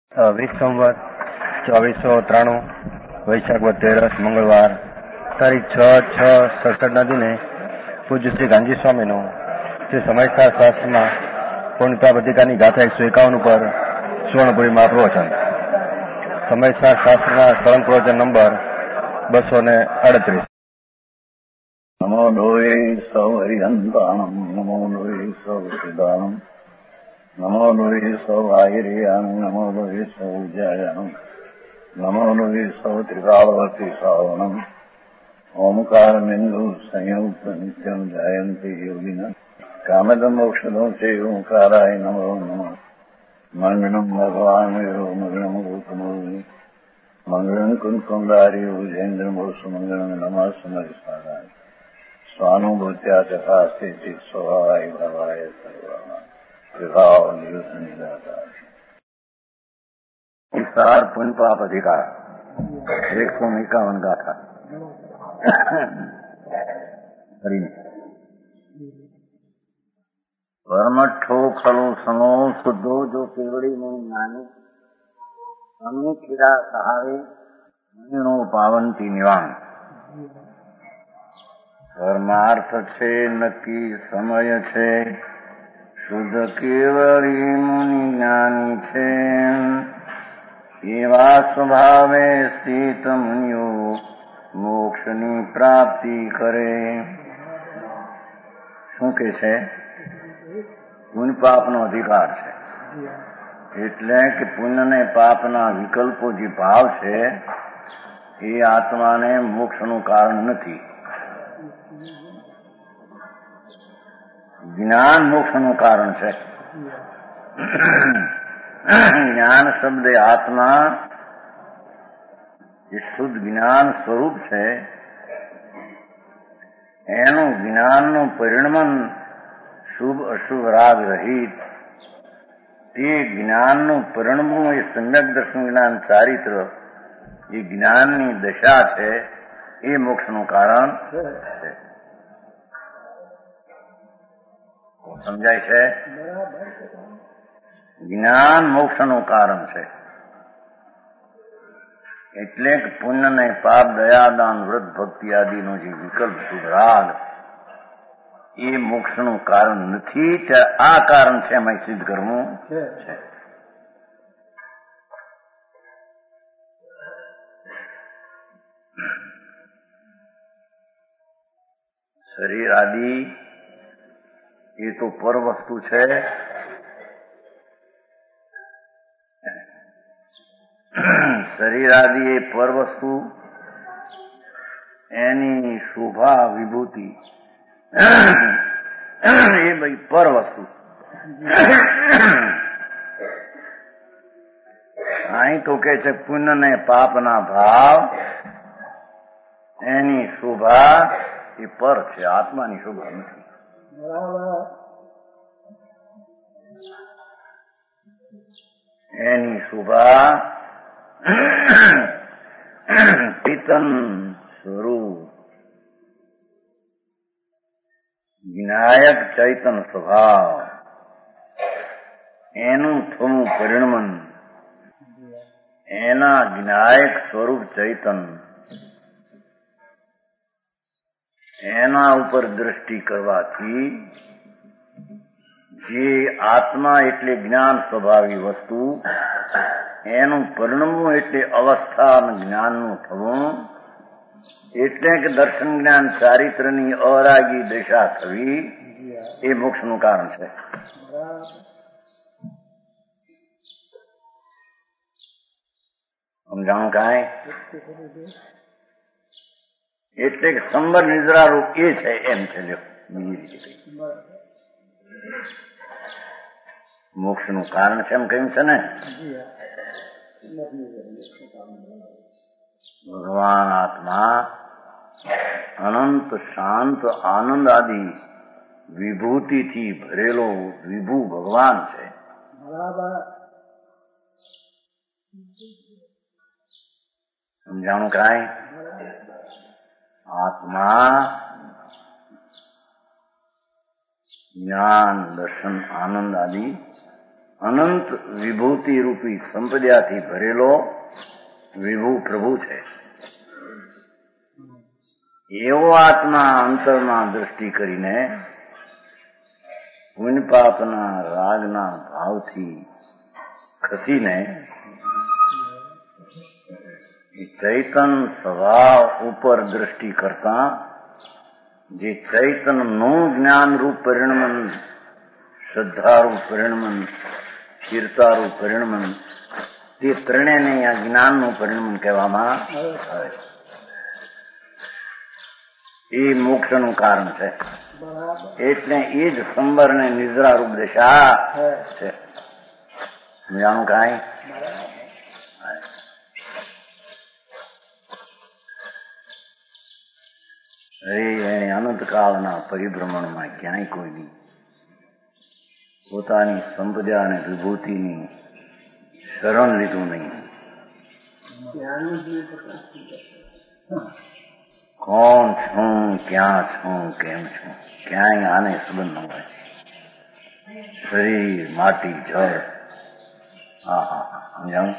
20 સંવત 2493 વૈશાખ 13 મંગળવાર તારીખ 6/6/67 દિને પૂજ્ય શ્રી ગાંધી સ્વામીનું શ્રી સમયસાર શાસ્ત્રમાં પૂર્ણતાપ અધિકારની ગાથા 151 ઉપર સુવર્ણપુરીમાં પ્રવચન. સમયસાર શાસ્ત્રના સળંગ પ્રવચન નંબર 238. નમો લોહે સૌ હરિહંતાણમ નમો લોહે સૌ સિદ્ધાણમ નમો લોહે સૌ આયર્યાણમ નમો લોહે સૌ જયાણમ નમો લોહે સૌ ત્રિકાળવતી શ્રાવણમ ઓમકાર બિંદુ સંયુક્ત નિત્યમ જયંતિ યોગિના કામદમ મોક્ષદો છે ઓંકારાય નમો નમઃ. મંગળમ ભગવાન વિરો મંગળમ ગૌતમોની મંગળમ કુંકુંડારી ભુજેન્દ્રમો સુમંગળમ નમઃ સમરિસ્વાદાય સ્વાનુભૂત્યા તથા સ્થિતિ સ્વભાવાય ભવાય સર્વમાં વિભાવ નિયુત નિરાકાર. વિસ્તાર પુનપાપ અધિકાર 151 ગાથા. પરમઠ્ઠો ખલો સનો શુદ્ધો જો કેવડી નું જ્ઞાની અમી ખીરા સહારે મણીનો પાવંતી નિવાણ. પરમાર્થ છે નક્કી સમય છે શુદ્ધ કેવળી મુનિ જ્ઞાની છે એવા સ્વભાવે સ્થિત મુનિઓ મોક્ષની પ્રાપ્તિ કરે. શું કે છે? પુણ્ય પાપનો અધિકાર છે. એટલે કે પુણ્ય ને પાપના વિકલ્પો જે ભાવ છે એ આત્માને મોક્ષનું કારણ નથી. જ્ઞાન મોક્ષનું કારણ છે. જ્ઞાન શબ્દ આત્મા જે શુદ્ધ જ્ઞાન સ્વરૂપ છે એનું જ્ઞાનનું પરિણમન શુભ અશુભ રાગ રહિત તે જ્ઞાનનું પરિણમવું એ સમ્યક દર્શન જ્ઞાન ચારિત્ર એ જ્ઞાનની દશા છે એ મોક્ષનું કારણ છે. સમજાય છે? જ્ઞાન મોક્ષનું કારણ છે. એટલે કે પુણ્ય ને પાપ દયાદાન વ્રત ભક્તિ આદિનો જે વિકલ્પ શુભ રાગ એ મોક્ષનું કારણ નથી. આ કારણ છે એમાં સિદ્ધ કરવું છે. શરીર આદિ એ તો પર વસ્તુ છે. શરીર આદિ એ પર વસ્તુ, એની શોભા વિભૂતિ એ ભાઈ પર વસ્તુ. અહીં તો કે છે પુણ્ય ને પાપના ભાવ એની શોભા એ પર છે, આત્માની શોભા નથી. એની શોભા પિતન સ્વરૂપ વિનાયક ચૈતન સ્વભાવ એનું થવું પરિણમન એના વિનાયક સ્વરૂપ ચૈતન એના ઉપર દ્રષ્ટિ કરવાથી જે આત્મા એટલે જ્ઞાન સ્વભાવી વસ્તુ એનું પરિણમવું એટલે અવસ્થા જ્ઞાનનું થવું એટલે કે દર્શન જ્ઞાન ચારિત્રની અરાગી દશા થવી એ મોક્ષનું કારણ છે. સમજાણું કાંઈ? એટલે કે સંબર નિદ્રા રૂપ એ છે એમ છે. બીજી રીતે મોક્ષનું કારણ છે એમ કહ્યું છે ને. ભગવાન આત્મા અનંત શાંત આનંદ આદિ વિભૂતિથી ભરેલો વિભુ ભગવાન છે. સમજાણું કાંઈ? આત્મા જ્ઞાન દર્શન આનંદ આદિ અનંત વિભૂતિ રૂપી સંપદાથી ભરેલો વિભુ પ્રભુ છે. એવો આત્મા અંતરમાં દ્રષ્ટિ કરીને પુણ્ય પાપના રાગના ભાવથી ખસીને ચૈતન સ્વભાવ ઉપર દ્રષ્ટિ કરતા જે ચૈતનનું જ્ઞાનરૂપ પરિણમન, શ્રદ્ધારૂપ પરિણમન, સ્થિરતારૂપ પરિણમન, તે ત્રણેયને આ જ્ઞાનનું પરિણમન કહેવામાં આવે. એ મોક્ષનું કારણ છે. એટલે એ જ સંબર ને નિદ્રારૂપ દશા છે. સમજાણું કાંઈ? એને અનંતકાળના પરિભ્રમણમાં ક્યાંય કોઈની પોતાની સંપદા અને વિભૂતિની શરણ લીધું નહીં. કોણ છું, ક્યાં છું, કેમ છું, ક્યાંય આને સંબંધ ન હોય. શરીર, માટી, જળ. સમજાવું?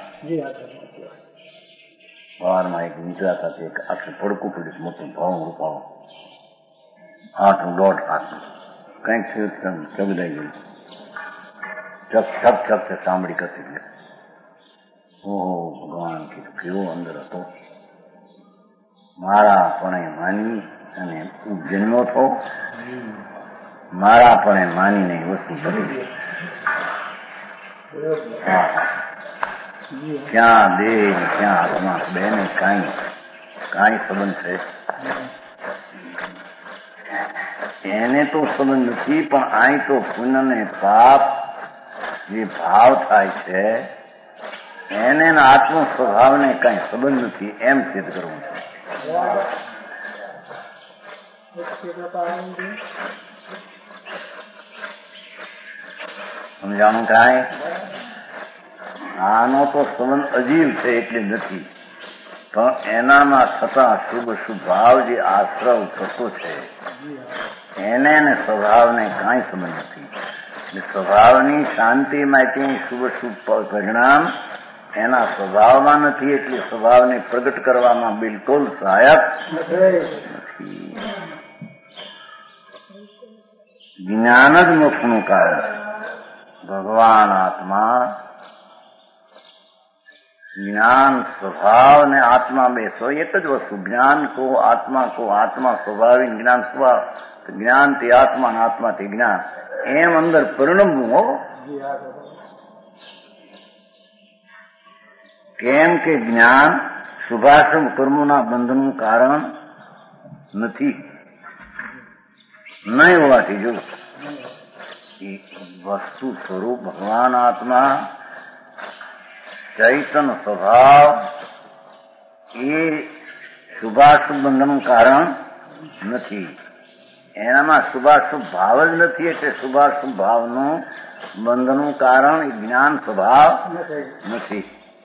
સવારમાં એક નીકળ્યા હતા, એક આખું પડકું પડ્યું, મોટું ભાવ રૂપાળું, 8 દોઢ હાથનું કંઈક થયું, ચગડાઈ ગયું. છપ સાંભળી કરતી ગયો. ઓહો ભગવાન, કીધું કેવો અંદર હતો. મારા પણ માની અને જન્મ્યો થો, મારા પણ માનીને વસ્તુ કરી. ક્યાં દેહ ક્યાં આત્મા બેને કાંઈ સંબંધ છે? એને તો સંબંધ નથી, પણ અહીં તો પુણ્ય ને પાપ જે ભાવ થાય છે એને આત્મ સ્વભાવને કઈ સંબંધ નથી એમ સિદ્ધ કરવું છે. સમજાણું કાંઈ? આનો તો સંબંધ અજીવ છે એટલે નથી, પણ એનામાં થતા શુભ ભાવ જે આશ્રવ થતો છે એને સ્વભાવને કાંઈ સંબંધ નથી. એટલે સ્વભાવની શાંતિ માટે શુભ પરિણામ એના સ્વભાવમાં નથી, એટલે સ્વભાવને પ્રગટ કરવામાં બિલકુલ સહાયક નથી. જ્ઞાન જ મોક્ષનું કારણ. ભગવાન આત્મા, જ્ઞાન સ્વભાવ ને આત્મા બેસો એક જ વસ્તુ. જ્ઞાન કો આત્મા સ્વભાવિક જ્ઞાન સ્વભાવ. જ્ઞાન થી આત્મા ને આત્મા થી જ્ઞાન, એમ અંદર પરિણમવું હો. કેમ કે જ્ઞાન શુભાશુભ કર્મોના બંધનનું કારણ નથી. નહીં હોવાથી જો વસ્તુ સ્વરૂપ ભગવાન આત્મા ચૈતન સ્વભાવ એ શુભાશુભ બંધનનું કારણ નથી. એનામાં શુભાશુભ ભાવ જ નથી, એટલે શુભાશુભ ભાવનું બંધનનું કારણ એ જ્ઞાન સ્વભાવ નથી.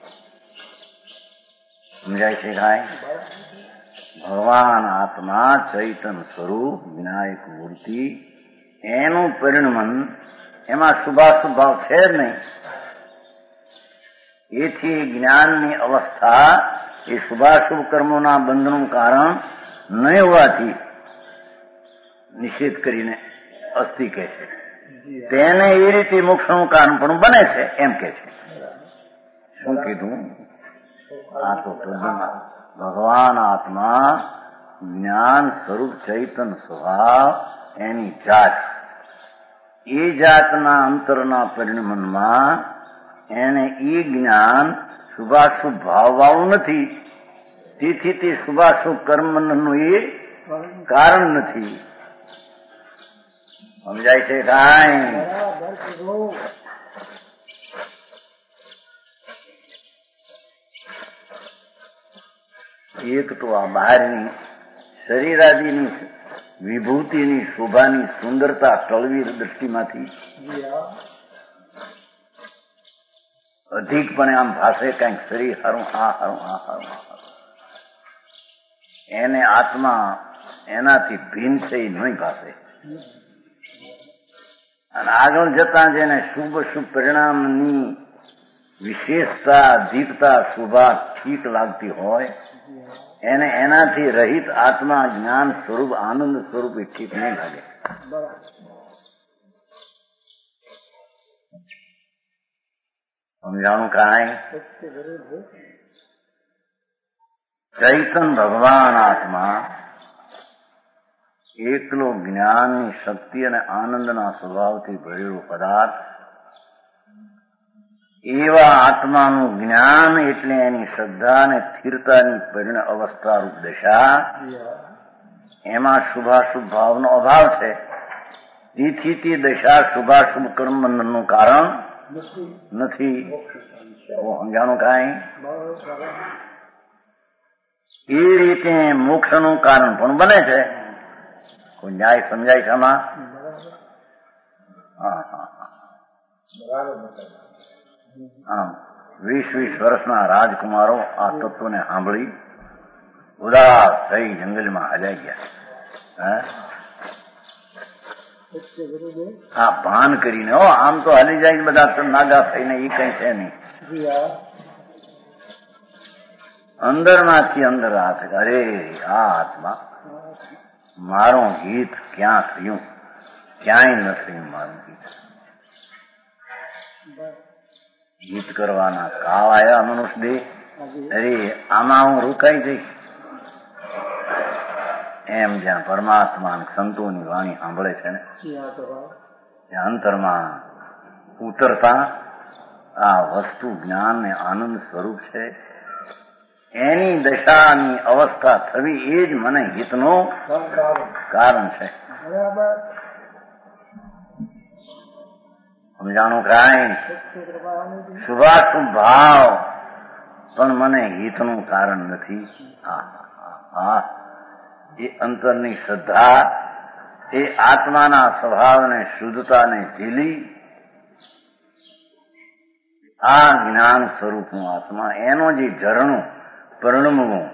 સમજાય છે કાંઈ? ભગવાન આત્મા ચૈતન સ્વરૂપ વિનાયક મૂર્તિ, એનું પરિણમન એમાં શુભાશુભ ભાવ છે જ નહીં. એથી જ્ઞાનની અવસ્થા એ શુભાશુભ કર્મોના બંધનનું કારણ નહીં હોવાથી નિષેધ કરીને અસ્થિ કહે છે. તેને એ રીતે મોક્ષનું કારણ પણ બને છે એમ કે છે. શું કીધું? આ તો ભગવાન આત્મા જ્ઞાન સ્વરૂપ ચૈતન સ્વભાવ એની જાત, એ જાતના અંતરના પરિણમનમાં એને એ જ્ઞાન શુભાશુભ ભાવવાળું નથી. તેથી તે શુભાશુભ કર્મનું એ કારણ નથી. સમજાય છે કાંઈ? એક તો આ બહારની શરીરાદિની વિભૂતિની શોભાની સુંદરતા ટળવી દ્રષ્ટિમાંથી અધિકપણે આમ ભાષે કંઈક શરીર હારું, આ હારું, આ હારું, એને આત્મા એનાથી ભિન્ન છે એ નહીં ભાષે. અને આગળ જતા જેને શુભ શુભ પરિણામની વિશેષતા, દીપતા, શુભા ઠીક લાગતી હોય એને એનાથી રહિત આત્મા જ્ઞાન સ્વરૂપ, આનંદ સ્વરૂપ એ ઠીક નહીં લાગે. સમજાણું કાંઈ? ચૈતન ભગવાન આત્મા એકલો જ્ઞાનની શક્તિ અને આનંદના સ્વભાવથી ભરેલો પદાર્થ, એવા આત્માનું જ્ઞાન એટલે એની શ્રદ્ધા અને સ્થિરતાની પરિણ અવસ્થા રૂપ દશા, એમાં શુભાશુભ ભાવનો અભાવ છે. તેથી તે દશા શુભાશુભ કર્મ બંધનનું કારણ નથી. સમજાણું કાંઈ? એ રીતે મોક્ષનું કારણ પણ બને છે. કોઈ ન્યાય સમજાય છે આમાં? આમ 20 વર્ષના રાજકુમારો આ તત્વને સાંભળી ઉદાસ થઈ જંગલમાં હલાઈ ગયા. આ ભાન કરીને આમ તો હાલી જાય બધા નાગા થઈને, એ કઈ છે નહીં. અંદરમાંથી અંદર હાથ, અરે આ આત્મા મારું હિત ક્યાં થયું? ક્યાંય ન થયું મારું હિત. હિત કરવાના કાળ આવ્યા મનુષ્ય દેહ. અરે આમાં હું રોકાઈ જઈશ એમ જ્યાં પરમાત્મા સંતોની વાણી સાંભળે છે ને, ત્યાં અંતરમાં ઉતરતા આ વસ્તુ જ્ઞાન ને આનંદ સ્વરૂપ છે, એની દશાની અવસ્થા થવી એ જ મને હિતનું કારણ છે. સમજાણું કાંઈ? શુભાશુભ ભાવ પણ મને હિતનું કારણ નથી. એ અંતરની શ્રદ્ધા, એ આત્માના સ્વભાવને, શુદ્ધતાને ઝીલી આ જ્ઞાન સ્વરૂપનું આત્મા, એનો જે ઝરણું પરિણમવું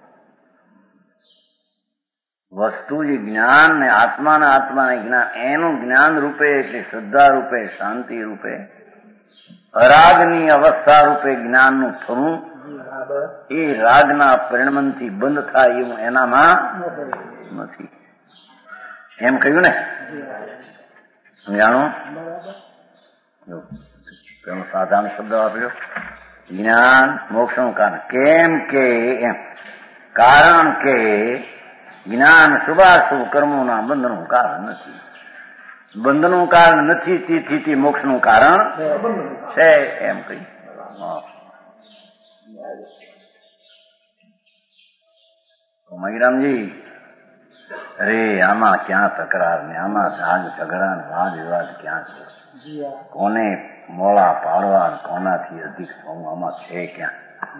વસ્તુ, જે જ્ઞાન ને આત્માના જ્ઞાન, એનું જ્ઞાન રૂપે એટલે શ્રદ્ધા રૂપે, શાંતિ રૂપે, અરાગની અવસ્થા રૂપે જ્ઞાનનું થવું, એ રાગના પરિણમનથી બંધ થાય એવું એનામાં નથી. એમ કહ્યું ને? સમજાણું? તેનો સાધારણ શબ્દ આપ્યો, જ્ઞાન મોક્ષનું કારણ. કેમ કે એમ, કારણ કે જ્ઞાન શુભાશુભ કર્મોના બંધનનું કારણ નથી. બંધનનું કારણ નથી, તેથી મોક્ષનું કારણ છે એમ કહ્યું. મહિરામજી, અરે આમાં ક્યાં તકરાર ને, આમાં ઝાગ ઝઘડા ને વાદ વિવાદ ક્યાં છે? કોને મોળા પાડવા, કોનાથી અધિક થવું, આમાં છે ક્યાં?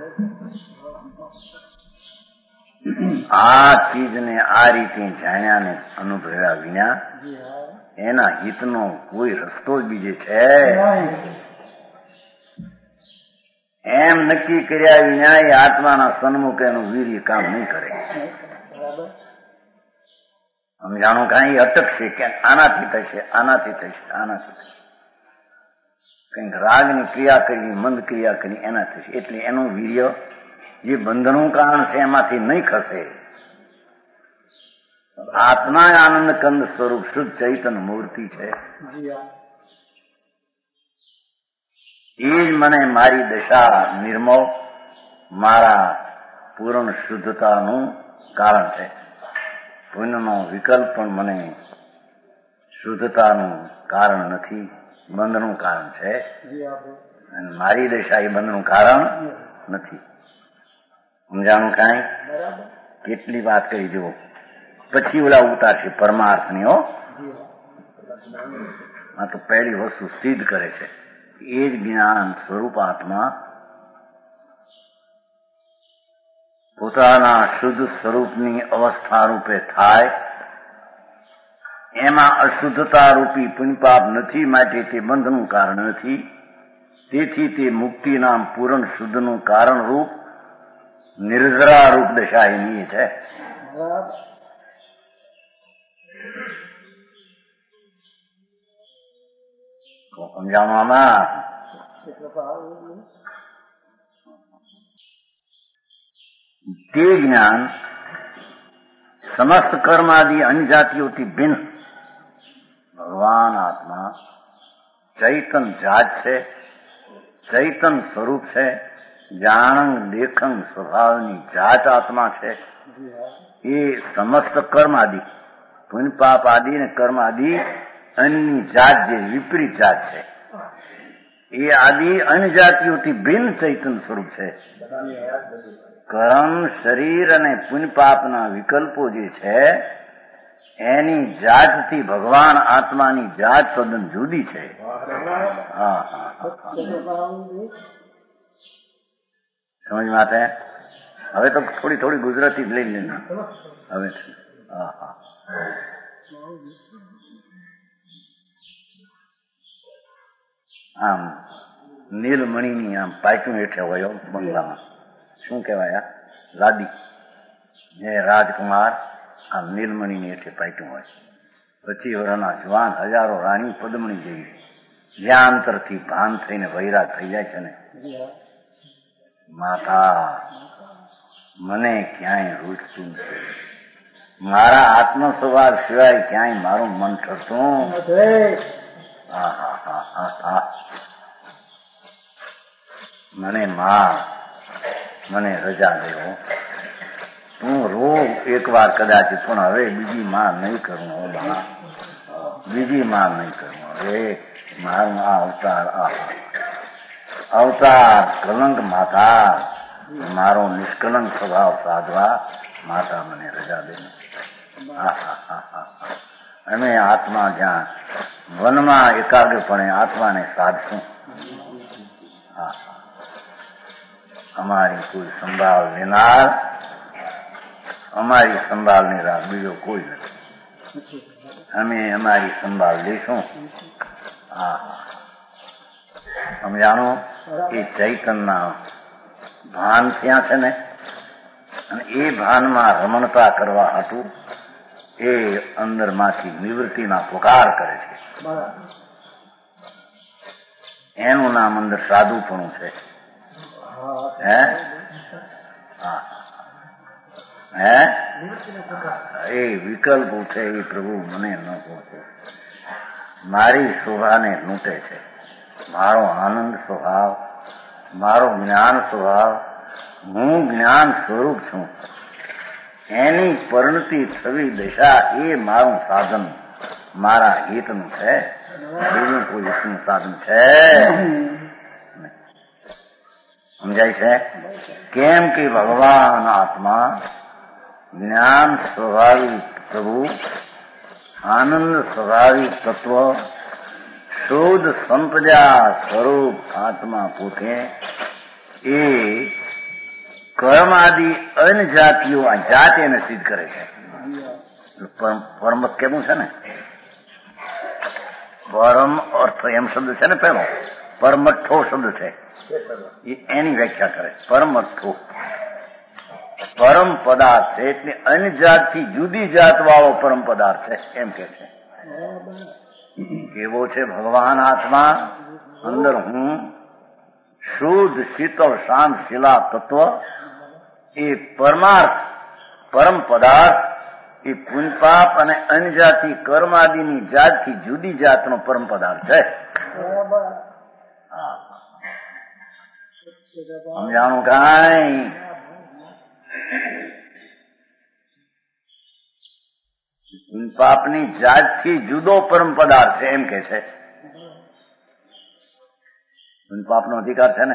આ ચીજને આ રીતે જાણ્યા ને અનુભવ્યા વિના એના હિતનો કોઈ રસ્તો જ બીજે છે એમ નક્કી કર્યા વિના એ આત્માના સન્મુખ એનું વીર્ય કામ નહીં કરે. સમજાણું કાંઈ? અટકશે ક્યાંક, આનાથી થશે, આનાથી થશે, આનાથી થશે, કંઈક રાગની ક્રિયા કરી, મંદ ક્રિયા કરી, એના થશે. એટલે એનું વીર્ય જે બંધનનું કારણ છે એમાંથી નહીં ખસે. આત્મા આનંદ કંદ સ્વરૂપ શુદ્ધ ચૈતન મૂર્તિ છે. એ જ મને મારી દશા નિર્મળ, મારા પૂર્ણ શુદ્ધતાનું કારણ છે. પુણ્યનો વિકલ્પ પણ મને શુદ્ધતાનું કારણ નથી, બંધનું કારણ છે. અને મારી દશા એ બંધનું કારણ નથી. સમજાણું કાંઈ? કેટલી વાત કરી જુઓ. પછી ઓલા ઉતારશે પરમાર્થની. આ તો પહેલી વસ્તુ સિદ્ધ કરે છે. એ જ જ્ઞાન સ્વરૂપ આત્મા પોતાના શુદ્ધ સ્વરૂપની અવસ્થા રૂપે થાય, એમાં અશુદ્ધતા રૂપી પુણ્યપાપ નથી, માટે તે બંધનું કારણ નથી. તેથી તે મુક્તિના પૂર્ણ શુદ્ધનું કારણ રૂપ નિર્જરા રૂપ દશાહીની છે. સમજાણું આમાં? તે જ્ઞાન સમસ્ત કર્માદિ અન્યજાતિઓથી ભિન્ન ભગવાન આત્મા ચૈતન જાત છે, ચૈતન સ્વરૂપ છે, જાણંગ દેખંગ સ્વભાવની જાત આત્મા છે. એ સમસ્ત કર્મ આદિ પુણ્ય પાપ આદિ અને કર્મ આદિ અન્યની જાત જે વિપરીત જાત છે એ આદિ અન્ય જાતિઓથી ભિન્ન ચૈતન સ્વરૂપ છે. કર્મ શરીર અને પુણ્ય પાપના વિકલ્પો જે છે એની જાતથી ભગવાન આત્માની જાત તદ્દન જુદી છે. હા સમજ માટે હવે તો થોડી થોડી ગુજરાતી જ લઈ લેને હવે. હા હા આમ નીલમણીની આમ પાયચું હેઠે હોય બંગલામાં શું કહેવાય લાદી જે રાજકુમાર આમ નીલમણીની હેઠે પાયચું હોય. 25 વર્ષના જવાન હજારો રાણી પદ્મણી જેવી જ્યાં અંતરથી ભાન થઈને વૈરાગ થઈ જાય છે ને, માતા મને ક્યાંય રૂચતું નથી, મારા આત્મ સ્વભાવ સિવાય ક્યાંય મારું મન ઠરતું. મને માં મને રજા દેવો, હું રોગ એકવાર કદાચ પણ હવે બીજી માં નહીં કરું. બીજી માં નહીં કરું. હવે મારું આ અવતાર કલંક માતા મારો નિષ્કલંક સ્વભાવ સાધવા માતા મને રજા દે. અમે આત્મા જ્યાં વનમાં એકાગ્રપણે આત્માને સાધશું. અમારી કોઈ સંભાળ લેનાર, અમારી સંભાળની રાહ બીજો કોઈ નથી. અમે અમારી સંભાળ લઈશું. સમજાણો? એ ચૈતનના ભાન ત્યાં છે ને, અને એ ભાનમાં રમણતા કરવા હતું એ અંદરમાંથી નિવૃત્તિના પુકાર કરે છે. એનું નામ અંદર સાધુપણું છે. એ વિકલ્પ છે એ પ્રભુ મને ન પહોંચે. મારી શોભાને લૂંટે છે. મારો આનંદ સ્વભાવ, મારો જ્ઞાન સ્વભાવ, હું જ્ઞાન સ્વરૂપ છું, એની પરિણતિ થવી દશા એ મારું સાધન મારા હિતનું છે. બીજું કોઈ હિતનું સાધન છે? સમજાય છે? કેમ કે ભગવાન આત્મા જ્ઞાન સ્વાભાવિક પ્રભુ, આનંદ સ્વાભાવિક તત્વ, શુદ્ધ સંપદા સ્વરૂપ આત્મા પોતે એ કર્મ આદિ અન્ય જાતિઓ આ જાત એને સિદ્ધ કરે છે. પરમ કેવું છે ને, પરમ અર્થ એમ શબ્દ છે ને, પેલો પરમઠ્ઠો શબ્દ છે એની વ્યાખ્યા કરે. પરમઠ્ઠો પરમ પદાર્થ છે એટલે અન્ય જાતથી જુદી જાત વાળો પરમ પદાર્થ છે એમ કે છે. કેવો છે ભગવાન આત્મા? અંદર હું શુદ્ધ શીતળ શાંત શિલા તત્વ, એ પરમાર્થ પરમ પદાર્થ, એ પુણ્યપાપ અને અન્ય જાતિ કર્મ આદિની જાતથી જુદી જાતનો પરમ પદાર્થ છે. સમજાણું કાંઈ? પુણ્યપાપની જાતથી જુદો પરમ પદાર્થ છે એમ કે છે. પુણ્યપાપનો અધિકાર છે ને.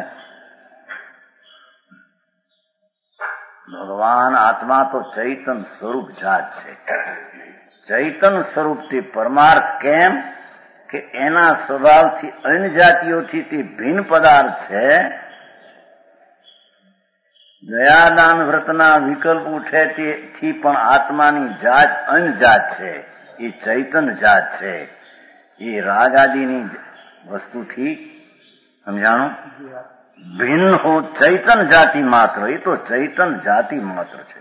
ભગવાન આત્મા તો ચૈતન સ્વરૂપ જાત છે. ચૈતન સ્વરૂપથી પરમાર્થ કેમ કે એના સ્વભાવથી અન્ય જાતિઓથી તે ભિન્ન પદાર્થ છે. દયાદાન વ્રતના વિકલ્પ ઉઠે તેથી પણ આત્માની જાત અન્ય જાત છે. એ ચૈતન જાત છે. એ રાગાદિની વસ્તુથી સમજાણું ભિન્ન હો ચૈતન જાતિ માત્ર. એ તો ચૈતન જાતિ માત્ર છે.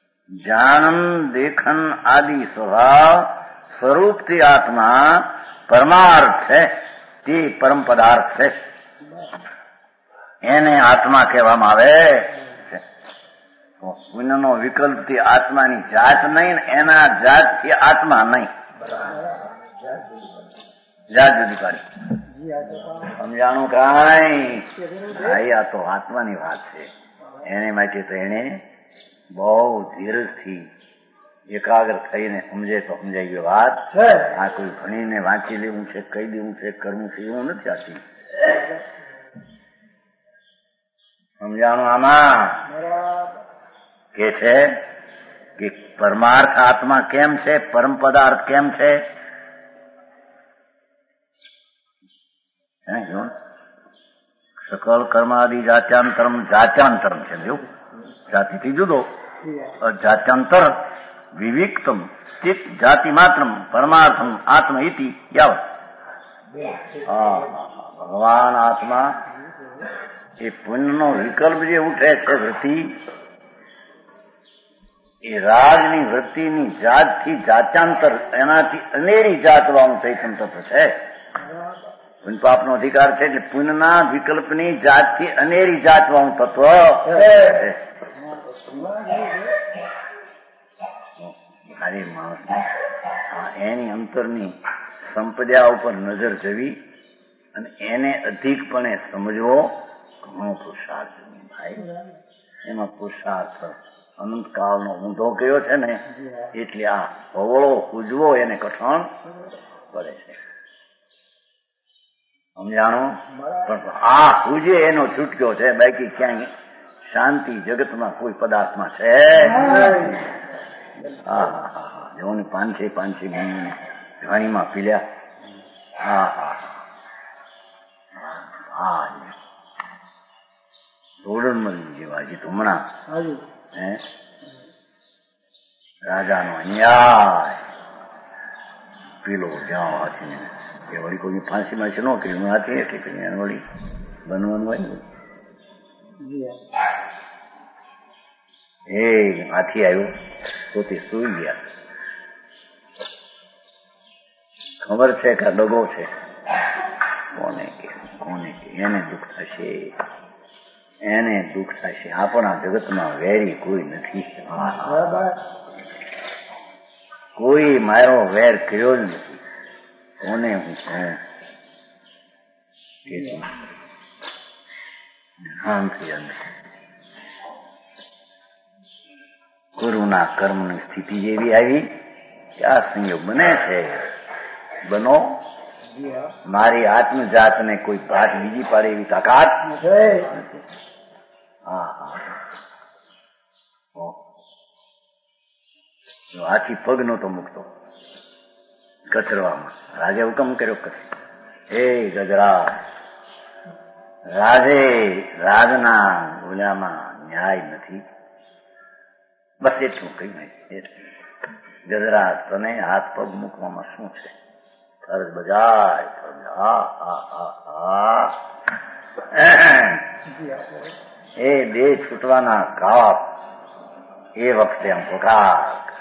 જાનન દેખન આદિ સ્વભાવ સ્વરૂપથી આત્મા પરમાર્થ છે તે પરમ પદાર્થ છે, એને આત્મા કહેવામાં આવે છે. પુણ્યનો વિકલ્પથી આત્માની જાત નહીં, એના જાતથી આત્મા નહીં. જાત જુદી પાડી સમજાણું કાંઈ? આ તો આત્માની વાત છે. એને માટે તો એને બહુ ધીરજથી એકાગ્ર થઈને સમજે તો સમજાઈ ગયો વાત. આ કોઈ ભણીને વાંચી લેવું છે, કહી દેવું છે, કરવું છે એવું નથી આથી. સમજાણું? આમાં કે છે કે પરમાર્થ આત્મા કેમ છે, પરમ પદાર્થ કેમ છે? સકલ કર્માદિ જાત્યાંતરમ, જાત્યાંતરમ છે જો જાતિથી જુદો, જાત્યાંતર વિવિક્તમ ચિત જાતિ માત્રમ પરમાર્થમ આત્મ ઇતિ યાવત. ભગવાન આત્મા એ પુણ્યનો વિકલ્પ જે ઉઠે છે વૃત્તિ, એ રાજની વૃત્તિની જાતથી જાત્યાંતર, એનાથી અનેરી જાતવાનું ચૈતન્ય તત્વ છે. પુણ્ય પાપનો અધિકાર છે એટલે પુણ્યના વિકલ્પની જાતથી અનેરી જાતવાનું તત્વ છે. ખાલી માણસને એની અંતરની સંપદા ઉપર નજર જવી અને એને અધિકપણે સમજવો ઘણો પુરુષાર્થ થાય. એમાં પુરુષાર્થ અનંતકાળનો ઊંધો કયો છે ને, એટલે આ પવળો ઉજવો એને કઠણ પડે છે. સમજાણો? પણ આ ઉજે એનો છૂટક્યો છે, બાકી ક્યાંય શાંતિ જગતમાં કોઈ પદાર્થમાં છે. જો ને 500 મહિને ઘણીમાં પીલ્યા. રોડનમલ જેવા હજી તો હમણાં રાજાનો અન્યાય પીલો જ્યાં હાથી એ વળી કોઈ ફાંસીમાં છે ન કર્યું હાથી એટલે કરી વળી બનવાનું હોય ને. એ હાથી આવ્યો તો તે સુઈ ગયા. ખબર છે કે ડગો છે, કોને કે એને દુઃખ થશે, એને દુઃખ થશે. આપણા જગતમાં વેરી કોઈ નથી, કોઈ મારો વેર કર્યો જ નથી. કોને હું કહું કે શાંતિ અંદર ગુરુના કર્મની સ્થિતિ જેવી આવી કે આ સંયોગ બને છે. બનો મારી આત્મજાતને કોઈ ભાત બીજી પાડે એવી તાકાત નથી. હાથી પગ નહોતો મૂકતો કચરવામાં. રાજે હુકમ કર્યો કે હે ગજરાજ, રાજના ઓલામાં ન્યાય નથી. બસ એટલું કહી નાખ્યું. ગજરાજ તને હાથ પગ મૂકવામાં શું છે? ફરજ બજાય. એ બે છૂટવાના કાપ એ વખતે આમ પોકાર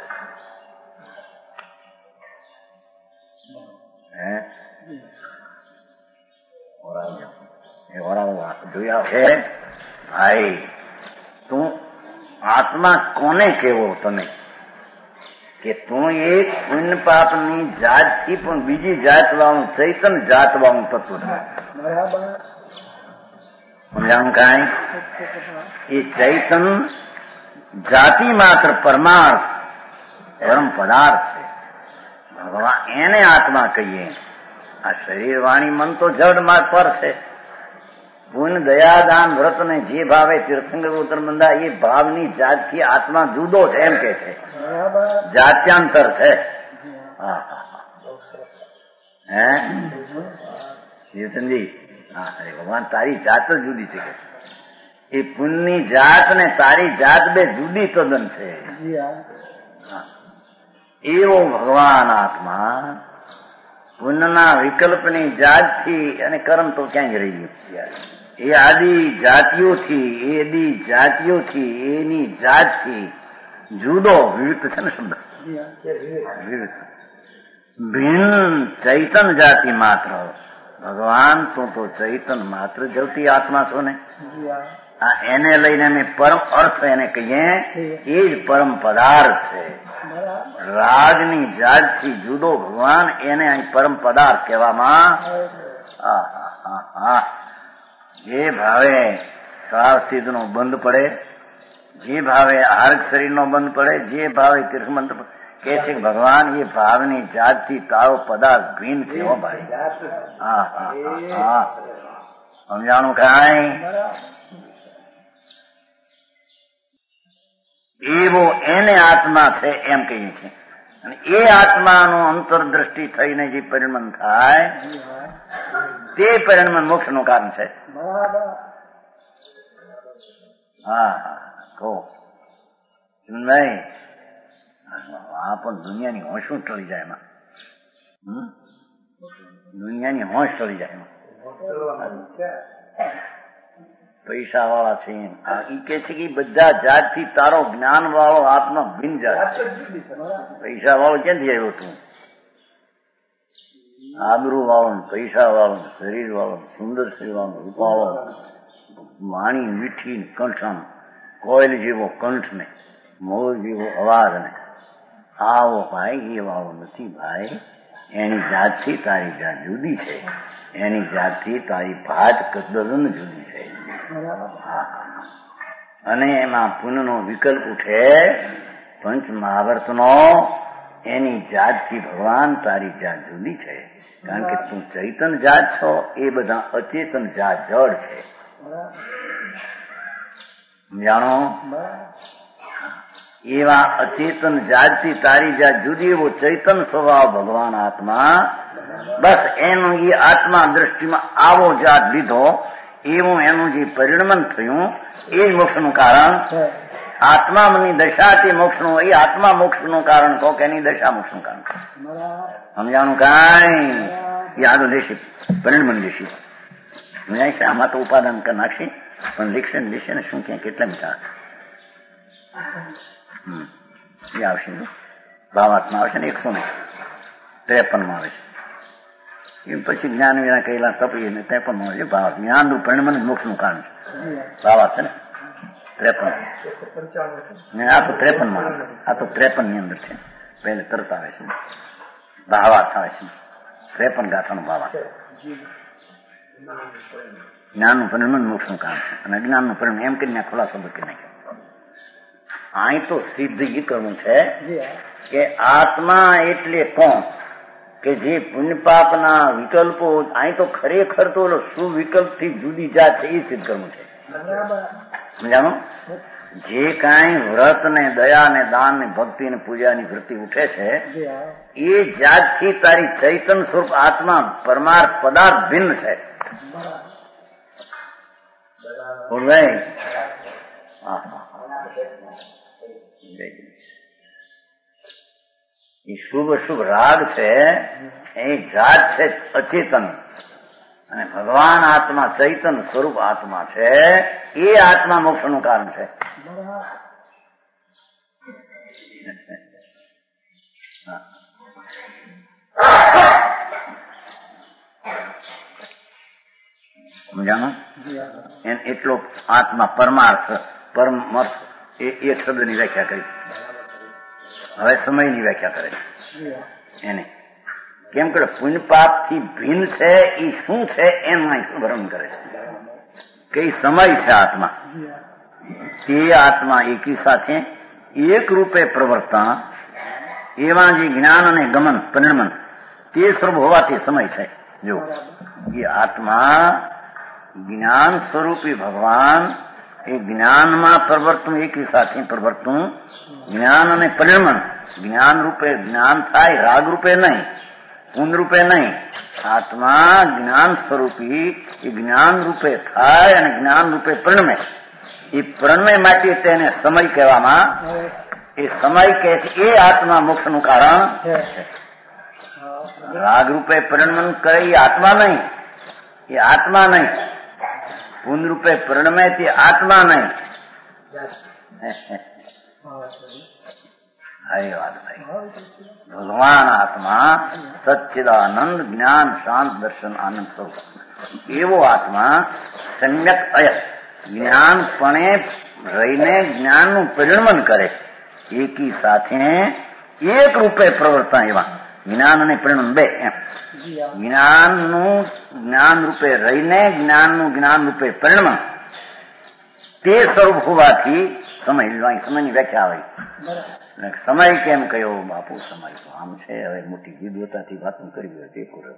જોયા છે. ભાઈ તું આત્મા કોને કેવો તને કે તું એક પુણ્ય પાપની જાતથી પણ બીજી જાતવાનું ચૈતન જાતવાનું તત્વ છે. સમજાણું કાંઈ? એ ચૈતન જાતિ માત્ર પરમાર્થ પરમ પદાર્થ છે. ભગવાન એને આત્મા કહીએ. આ શરીર વાણી મન તો જડ માર્ગ પર છે. પુણ્ય દયા દાન વ્રત ને જે ભાવે તીર્થંકર ઉત્તર બંધા એ ભાવની જાતથી આત્મા જુદો છે એમ કે છે. જાત્યાંતર છે. હે ચેતનજી? અરે ભગવાન તારી જાત જ જુદી છે કે એ પુણ્યની જાત ને તારી જાત બે જુદી તદ્દન છે. એવો ભગવાન આત્મા પુણ્યના વિકલ્પની જાતથી અને કર્મ તો ક્યાંય રહી ગયું. એ આદિ જાતિઓથી એની જાતથી જુદો વિવિધ છે ને શબ્દ વિવિધ. ભિન્ન ચૈતન જાતિ માત્ર. ભગવાન તું તો ચૈતન માત્ર જવતી આત્મા છો ને. આ એને લઈને અમે પરમ અર્થ એને કહીએ, એ જ પરમ પદાર્થ છે. રાજની જાતથી જુદો ભગવાન, એને અહીં પરમ પદાર્થ કહેવામાં. જે ભાવે સાવસિદ્ધ નો બંધ પડે, જે ભાવે આર્ગ શરીર નો બંધ પડે, જે ભાવે તીર્થમંત્ર કે છે કે ભગવાન એ ભાવની જાતથી તારો પદાર્થ ભિન્ન છે. હો ભાઈ, સમજાણું કાંઈ? એવો એને આત્મા છે એમ કહીએ છીએ. અને એ આત્માનું અંતરદ્રષ્ટિ થઈને જે પરિણમન થાય તે પરિણમન મોક્ષનું કારણ છે. કહો ભાઈ, આ પણ દુનિયાની હોશું ટળી જાય એમાં. દુનિયાની હોશ ટળી જાય એમાં. પૈસા વાળા છે ઈ કે છે કે બધા જાતથી તારો જ્ઞાન વાળો આત્મા ભિન્ન જાત છે. પૈસા વાળો ક્યાંથી આવ્યો તું? આબરૂ વાળો, પૈસા વાળો, શરીર વાળો, સુંદર શરીર વાળો, રૂપાળો, વાણી મીઠી કંઠ, કોયલ જેવો કંઠ ને, મોર જેવો અવાજ ને, આવો ભાઈ એ વાળો નથી ભાઈ. એની જાતથી તારી જાત જુદી છે. એની જાતથી તારી ભાત કદન જુદી છે. અને એમાં પુનઃનો વિકલ્પ ઉઠે પંચ મહાવર્તનો. એની જાતથી ભગવાન તારી જાત જુદી છે. કારણ કે તું ચૈતન જાત છો, એ બધા અચેતન જાત જડ છે. જાણો, એવા અચેતન જાતથી તારી જાત જુદી, એવો ચૈતન સ્વભાવ ભગવાન આત્મા. બસ એનું એ આત્મા દ્રષ્ટિમાં આવો જાત લીધો, એવું એનું જે પરિણમન થયું એ જ મોક્ષનું કારણ. આત્માની દશા તે મોક્ષનું, એ આત્મા મોક્ષનું કારણ કહો કે એની દશા મોક્ષનું કારણ. સમજાણું કાંઈ? એ આગળ લેશે, પરિણમન લેશે. સમજાય છે? આમાં તો ઉપાદાન કરી નાખશે, પણ લેખશે ને લેશે ને શું ક્યાં કેટલા મીઠા એ આવશે. ભાવાત્મા આવશે ને 153 માં આવે છે. એ પછી જ્ઞાન વિના કહેલા તપી ને 53 માં આવે. ભાવ જ્ઞાનનું પરિણમન મોક્ષનું કારણ છે. ભાવાત છે ને 53. આ તો 53 માં આવે. આ તો 53 ની અંદર છે. પહેલે તરત આવે છે, ભાવાત આવે છે. 53 ગાથાનો ભાવાત. જ્ઞાનનું પરિણમન મોક્ષનું કારણ છે. અને અજ્ઞાનનું પરિણમન એમ કરીને ખુલાસો કરી નાખ્યો. અહીં તો સિદ્ધ એ કરવું છે કે આત્મા એટલે કોણ? કે જે પુણ્ય પાપના વિકલ્પો, અહીં તો ખરેખર તો સુવિકલ્પ થી જુદી જાત છે, એ સિદ્ધ કરવું છે. સમજાણું? જે કાંઈ વ્રત ને દયા ને દાન ને ભક્તિ ને પૂજાની વૃત્તિ ઉઠે છે, એ જાતથી તારી ચૈતન સ્વરૂપ આત્મા પરમાર્થ પદાર્થ ભિન્ન છે. એ શુભ શુભ રાગ છે, એ જાત છે અચેતન. અને ભગવાન આત્મા ચૈતન સ્વરૂપ આત્મા છે, એ આત્મા મોક્ષનું કારણ છે. સમજાણો? એટલો આત્મા પરમાર્થ પરમર્થ એ એક શબ્દની વ્યાખ્યા કરી. હવે સમયની વ્યાખ્યા કરે એને કેમ કરે? પુણ્ય પાપ થી ભિન્ન છે એ શું છે એમાં વર્ણન કરે છે કે સમય છે આત્મા. તે આત્મા એકી સાથે એક રૂપે પ્રવર્તા, એવા જે જ્ઞાન અને ગમન પરિણમન તે સ્વરૂપ હોવાથી સમય છે. જો એ આત્મા જ્ઞાન સ્વરૂપી ભગવાન, એ જ્ઞાનમાં પ્રવર્તન, એકી સાથે પ્રવર્તન, જ્ઞાન અને પરિણમન. જ્ઞાન રૂપે જ્ઞાન થાય, રાગ રૂપે નહીં, પૂન રૂપે નહીં. આત્મા જ્ઞાન સ્વરૂપી એ જ્ઞાન રૂપે થાય અને જ્ઞાન રૂપે પરિણમે. એ પરિણમે માટે તેને સમય કહેવામાં. એ સમય કહે છે એ આત્મા મોક્ષનું કારણ છે. રાગ રૂપે પરિણમન કરે એ આત્મા નહીં, એ આત્મા નહીં. પૂન રૂપે પરિણમે તે આત્મા નહીં. આવી વાત ભાઈ. ભગવાન આત્મા સચ્ચિદાનંદ જ્ઞાન શાંત દર્શન આનંદ સ્વરૂપ એવો આત્મા સમ્યક અયત જ્ઞાનપણે રહીને જ્ઞાનનું પરિણમન કરે, એકી સાથે એક રૂપે પ્રવર્તન એવા જ્ઞાન અને પરિણમ બે એમ. જ્ઞાનનું જ્ઞાન રૂપે રહીને જ્ઞાનનું જ્ઞાન રૂપે પરિણમન તે સ્વરૂપ હોવાથી સમયની વ્યાખ્યા આવી. સમય કેમ કયો બાપુ? સમય તો આમ છે, હવે મોટી વિદ્વતાથી વાતો કરી હોય તે કરો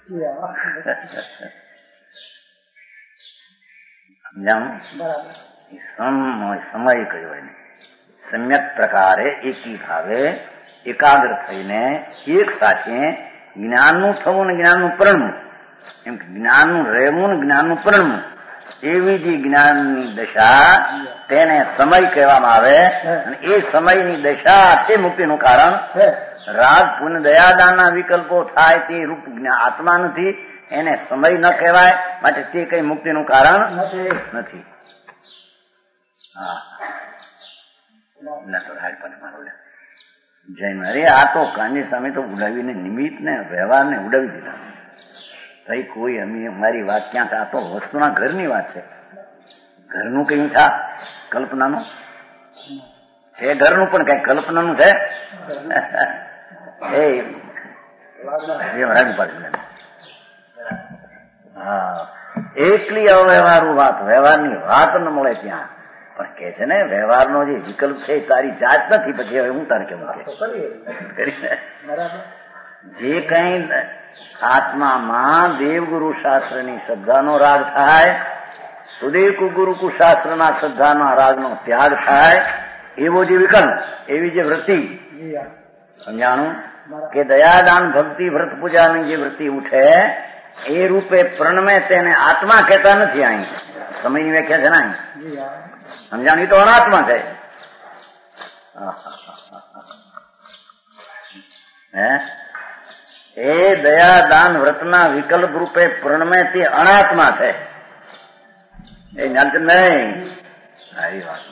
સમય કયો એને સમ્યક પ્રકારે એકી ભાવે એકાગ્ર થઈને એક સાથે જ્ઞાનનું થવું ને જ્ઞાનનું પરિણમવું, એમ કે જ્ઞાનનું રહેવું ને જ્ઞાનનું પરિણમવું, એવી જે જ્ઞાનની દશા તેને સમય કહેવામાં આવે. અને એ સમયની દશા તે મુક્તિનું કારણ. રાગ પુણ્ય દયાદાનના વિકલ્પો થાય તે રૂપ આત્મા નથી, એને સમય ન કહેવાય, માટે તે કઈ મુક્તિનું કારણ નથી. જૈન અરે આ તો કાની સામે તો ઉડાવીને નિમિત્ત ને વ્યવહાર ને ઉડાવી દીધા. ભાઈ કોઈ અમારી વાત ક્યાં છે? આ તો વસ્તુના ઘરની વાત છે. ઘરનું કયું છે? કલ્પનાનું છે. ઘરનું પણ કઈ કલ્પનાનું છે? હા, એટલી અવ્યવહારું વાત, વ્યવહારની વાત ન મળે ત્યાં. પણ કે છે ને વ્યવહારનો જે વિકલ્પ છે તારી જાત નથી. પછી હવે હું તારે કેવું જે કઈ આત્મામાં દેવગુરુ શાસ્ત્રની શ્રદ્ધાનો રાગ થાય, સુદેવ ગુરુ શાસ્ત્રના શ્રદ્ધાના રાગનો ત્યાગ થાય, એવો જે વિકલ્પ, એવી જે વૃત્તિ, સમજાણું કે દયાદાન ભક્તિ વ્રત પૂજાની જે વૃત્તિ ઉઠે એ રૂપે પ્રણમે તેને આત્મા કહેતા નથી. અહીં સમયની વ્યાખ્યા છે ને અહીં સમજાણું, તો અનાત્મા છે. એ દયાદાન વ્રતના વિકલ્પ રૂપે પ્રણમે તે અનાત્મા છે. એ જ્ઞાન નહીં. સારી વાત.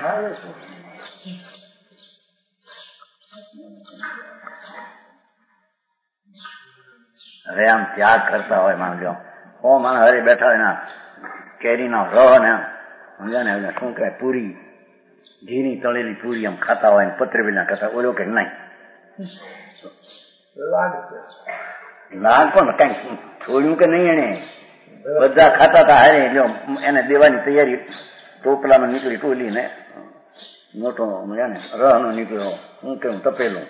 હવે આમ ત્યાગ કરતા હોય, માનજો હો મને હરી બેઠા હોય ને કેરીનો રહ ને સમજા ને શું કહેવાય પૂરી, ઘીની તળેલી પૂરી આમ ખાતા હોય ને પતરેલી ના ખાતા, ઓલો કે નહીં લાગ પણ કઈ છોડ્યું કે નહીં, એને બધા ખાતા હતા હારે એટલે એને દેવાની તૈયારી. ટોપલામાં નીકળી ટોલી ને મોટો ને રહ નો નીકળ્યો, હું કેવું તપેલું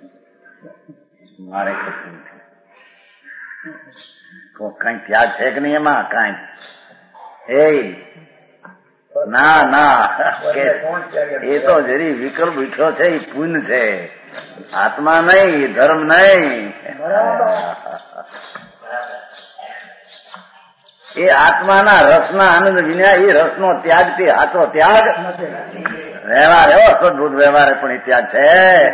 મારે તો કઈ ત્યાગ છે કે નહીં એમાં? કઈ ના ના, એ તો જરી વિકલ્પ ઉઠ્યો છે, એ પુણ્ય છે, આત્મા નહીં, ધર્મ નહીં. એ આત્માના રસના આનંદ વિના એ રસનો ત્યાગ તે આચો ત્યાગ. વ્યવહાર એવો સદભૂત વ્યવહાર પણ એ ત્યાગ છે.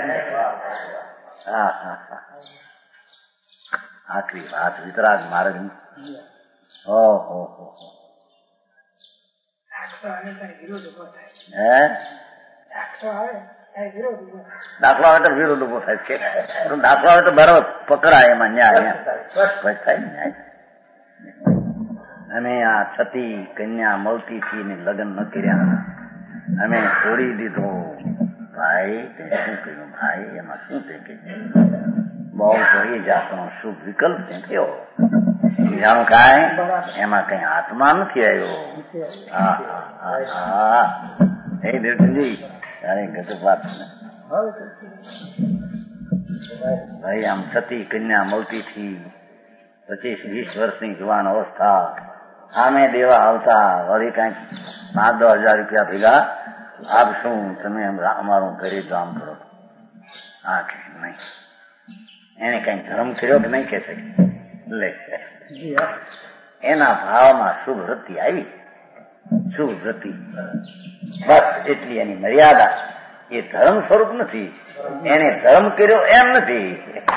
આખરી વાત વિતરાગ માર્ગ. ઓહો દાખલો આવે તો વિરોધ ઉભો થાય છે. દાખલો આવે તો બરાબર પકડાય એમાં ન્યાય થાય ન્યાય. અમે આ છતી કન્યા મળતી થી ને લગ્ન ન કર્યા, અમે છોડી દીધો. ભાઈ તે શું કહ્યું? ભાઈ એમાં શું તે કે બહુ કરી જાતનો શુભ વિકલ્પ છે થયો. જાણું કાંઈ એમાં કઈ આત્મા નથી આવ્યો. એ દર્શનજી અરે ગજબ વાત છે ભાઈ. આમ છતી કન્યા મળતી થી 25-20 વર્ષની જુવાન અવસ્થા, સામે દેવા આવતા વળી કઈક 5-10 હજાર રૂપિયા ભેગા આપશું, તમે અમારું ઘરે જ આમ કરો. હા કે નહીં, એને કઈ ધર્મ કર્યો કે નહીં કે છે? લે એના ભાવમાં શુભ વૃત્તિ આવી, શુભ વૃત્તિ બસ એટલી એની મર્યાદા. એ ધર્મ સ્વરૂપ નથી, એને ધર્મ કર્યો એમ નથી.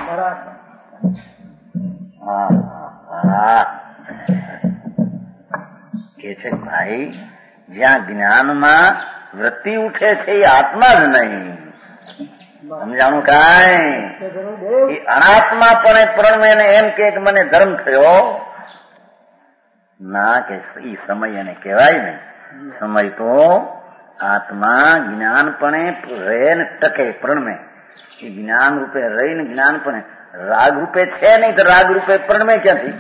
કે છે ભાઈ જ્યાં જ્ઞાનમાં વૃત્તિ ઉઠે છે એ આત્મા જ નહીં. સમજાણું કાંઈ અનાત્મા પણ પ્રણમે ને એમ કે મને ધર્મ થયો ના, કે ઈ સમય એને કહેવાય ને. સમય તો આત્મા જ્ઞાનપણે રહે ને ટકે પ્રણમે. એ જ્ઞાન રૂપે રહીને જ્ઞાનપણે રાગ રૂપે છે નહીં તો રાગ રૂપે પ્રણમે ક્યાંથી?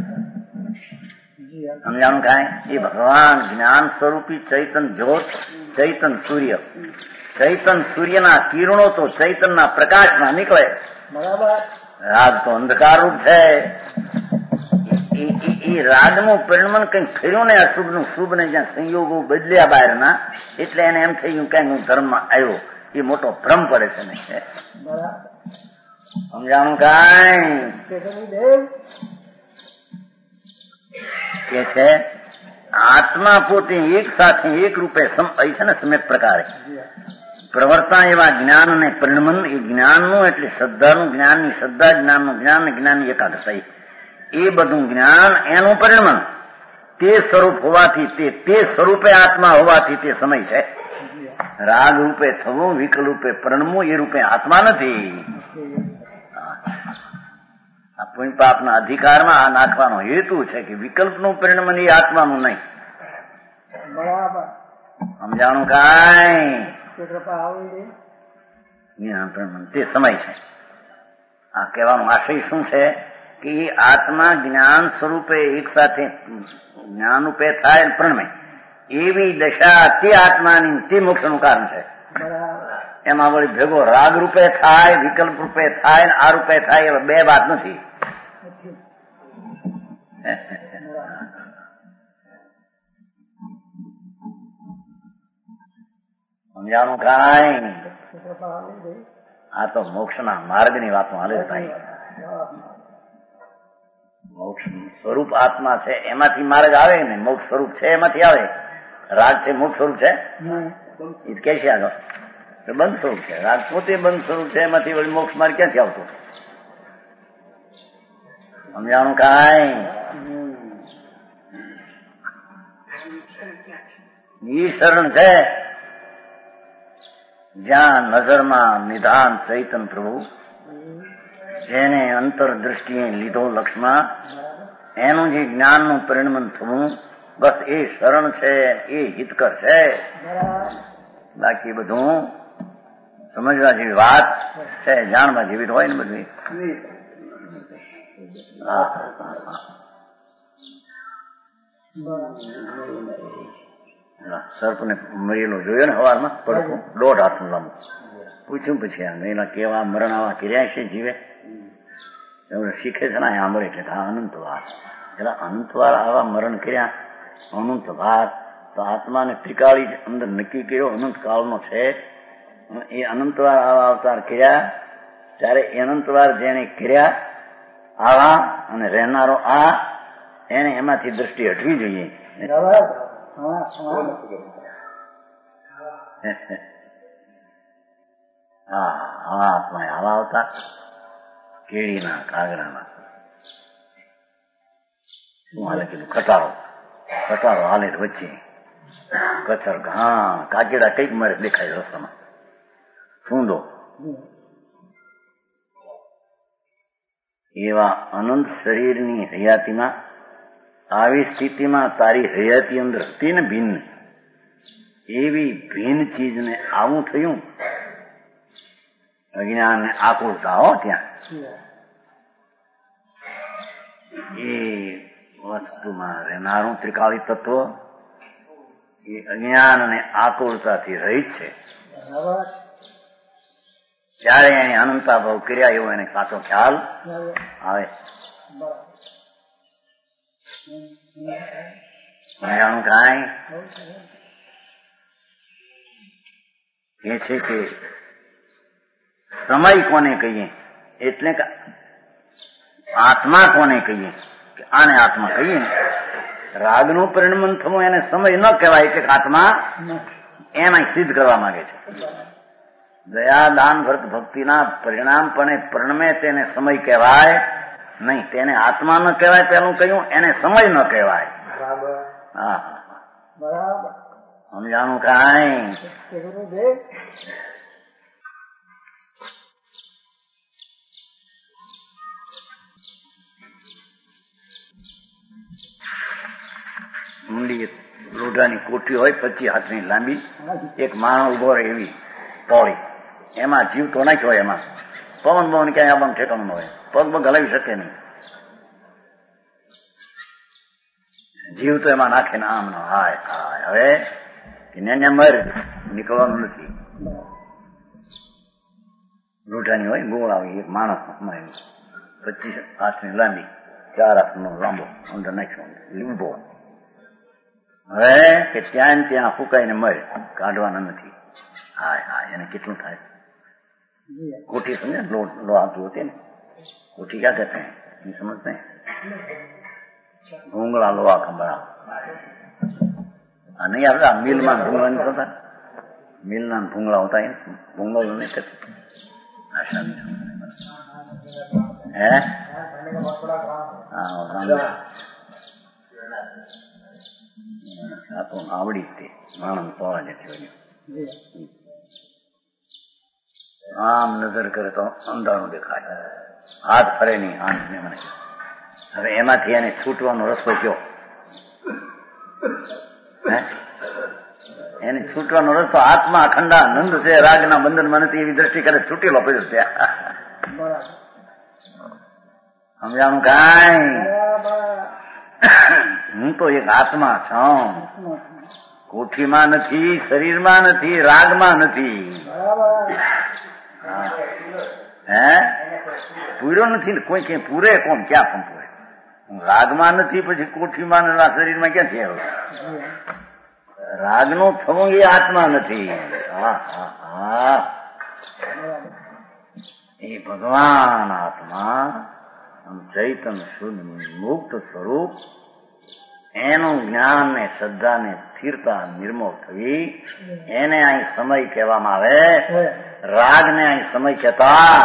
સમજાણું કાંઈ? એ ભગવાન જ્ઞાન સ્વરૂપી ચૈતન જ્યોત, ચૈતન સૂર્ય. ચૈતન સૂર્યના કિરણો તો ચૈતનના પ્રકાશમાં નીકળે. રાગ તો અંધકાર રૂપ છે. એ રાગનું પરિણમન કંઈક થયું ને અશુભનું શુભ ને જ્યાં સંયોગો બદલ્યા બહારના, એટલે એને એમ થયું કે હું ધર્મમાં આવ્યો. એ મોટો ભ્રમ પડે છે ને. સમજાણું કાંઈ? કે છે આત્મા પોતે એક સાથે એક રૂપે છે ને સમ્યક પ્રકારે પ્રવર્તા એવા જ્ઞાન અને પરિણમન. એ જ્ઞાનનું એટલે શ્રદ્ધાનું જ્ઞાનની શ્રદ્ધા, જ્ઞાનનું જ્ઞાન ને જ્ઞાનની એકાગ્રતા, એ બધું જ્ઞાન એનું પરિણમન તે સ્વરૂપ હોવાથી તે સ્વરૂપે આત્મા હોવાથી તે સમય છે. રાગ રૂપે થવું, વિકલ્પ રૂપે પરિણમવું એ રૂપે આત્મા નથી. આ પુણ્ય પાપના અધિકારમાં આ નાખવાનો હેતુ છે કે વિકલ્પનું પરિણમન એ આત્માનું નહીં. સમજાણું કાંઈ? તે સમય છે. આ કહેવાનો આશય શું છે કે એ આત્મા જ્ઞાન સ્વરૂપે એક સાથે જ્ઞાન રૂપે થાય પ્રણમે એવી દશા તે આત્માની તે મોક્ષનું કારણ છે. એમાં વળી ભેગો રાગ રૂપે થાય, વિકલ્પ રૂપે થાય, આ રૂપે થાય, એવા બે વાત નથી. સમજાણું કાંઈ? આ તો મોક્ષના માર્ગની વાતો હાલે ભાઈ. મોક્ષ સ્વરૂપ આત્મા છે એમાંથી માર્ગ આવે ને. મોક્ષ સ્વરૂપ છે એમાંથી આવે. રાગ છે મોક્ષ સ્વરૂપ છે એ કે છે આગળ બંધ સ્વરૂપ છે. રાગ પોતે બંધ સ્વરૂપ છે, એમાંથી વળી મોક્ષ માર્ગ ક્યાંથી આવતો? સમજાણું કાંઈ? ઈ શરણ છે જ્યાં નજરમાં નિધાન ચૈતન પ્રભુ, જેને અંતરદ્રષ્ટિએ લીધો લક્ષમાં, એનું જે જ્ઞાનનું પરિણમન થવું, બસ એ શરણ છે, એ હિતકર છે. બાકી બધું સમજવા જેવી વાત છે, જાણવા જેવી હોય ને બધી. સર્પને મરેલો જોયો ને સવારમાં, પડકો 1.5 હાથનું લાંબુ. પૂછ્યું પછી એના કેવા મરણ આવા કર્યા છે જીવે, શીખે છે ને સાંભળે એટલે અનંતવાર. એટલે અનંતવાર આવા મરણ કર્યા, અનંતવાર તો આત્માને ત્રિકાળી અંદર નક્કી કર્યો અનંત કાળનો છે. એ અનંતવાર આવા અવતાર કર્યા ત્યારે અનંતવાર જેને કર્યા આવા અને રહેનારો આ, એને એમાંથી દ્રષ્ટિ હટવી જોઈએ. આત્મા આવા આવતા કેળીના કાગડાના શું હાલે કીધું? ખટારો હાલે વચ્ચે કચર ઘા કાગેડા કઈક મારે દેખાય રસ્તામાં સૂંદો. એવા અનંત શરીરની હયાતીમાં આવી સ્થિતિમાં તારી હયાતી અંદર હતી ને ભિન્ન, એવી ભિન્ન ચીજને આવું થયું અજ્ઞાન ને આકુળતા હો. ત્યાં એ વસ્તુમાં રહેનારું ત્રિકાળી તત્વ એ અજ્ઞાન અને આકુળતાથી રહિત છે. ત્યારે એને અનંતાભાવ કર્યા એવો એને સાચો ખ્યાલ આવે. જાણું કાંઈ? એ છે કે સમય કોને કહીએ, એટલે કે આત્મા કોને કહીએ, કે આને આત્મા કહીએ. રાગનું પરિણમન થવું એને સમય ન કહેવાય, એટલે આત્મા એના સિદ્ધ કરવા માંગે છે. દયા દાન વ્રત ભક્તિના પરિણામ પણ પરિણમે તેને સમય કહેવાય નહીં. તેને આત્મા ન કહેવાય પેલું કહ્યું, એને સમય ન કહેવાય. હા, સમજાણું કાંઈ? મુંડી એક લોઢાની કોઠી હોય 25 હાથની લાંબી, એક માણસ ઉભો રહે એવી પોળી, એમાં જીવ તો નાખ્યો હોય, એમાં પવન બવન ક્યાંય આવવાનું ઠેકાણું ન હોય, પગ પગ હલાવી શકે નહીં, જીવ તો એમાં નાખે ને આમ હાય હાય. હવે ને મર નીકળવાનું નથી. લોઢાની હોય ગોળ આવી, એક માણસ 25 હાથની લાંબી, 4 હાથનો લાંબો, અંદર નાખ્યો લીંબો. હવે કે ત્યાં ફૂંકાઈને મરે, કાઢવાના નથી. હાય હાય, એને કેટલું થાય? કોઠી સમજે, લો આવતું હતી ને, કોઠી ક્યાં કહેते हैं नहीं समझते हैं, भूंगड़ा लोहा खंबड़ा नहीं आता, मिल में भूंगड़ा नहीं होता, मिल में भूंगड़ा होता है, भूंगड़ा नहीं कहते, ऐसा नहीं है। આ તો આવડી જ તે માણસ પોળા જેટલી આમ નજર કરે તો અંધારું દેખાય, હાથ ફરે નહીં, આંખ ને મને. હવે એમાંથી એને છૂટવાનો રસ્તો કયો? એને છૂટવાનો રસ્તો આત્મા અખંડા નંદ છે, રાગના બંધનમાં નથી, એવી દ્રષ્ટિ કરે છૂટેલો પડ્યો ત્યાં. સમજાણું કાંઈ? હું તો એક આત્મા છું, કોઠીમાં નથી, શરીરમાં નથી, રાગમાં નથી. હે પૂર્યો નથી, કોઈ ક્યાં પૂરે? કોણ ક્યાં પણ પૂરે? રાગમાં નથી, પછી કોઠીમાં શરીરમાં ક્યાંથી આવ્યો? રાગનો થવું એ આત્મા નથી. એ ભગવાન આત્મા ચૈતન શુદ્ધ મુક્ત સ્વરૂપ, એનું જ્ઞાન ને શ્રદ્ધા ને સ્થિરતા નિર્મળ થવી, એને અહીં સમય કહેવામાં આવે. રાગ ને અહીં સમય કહેતા.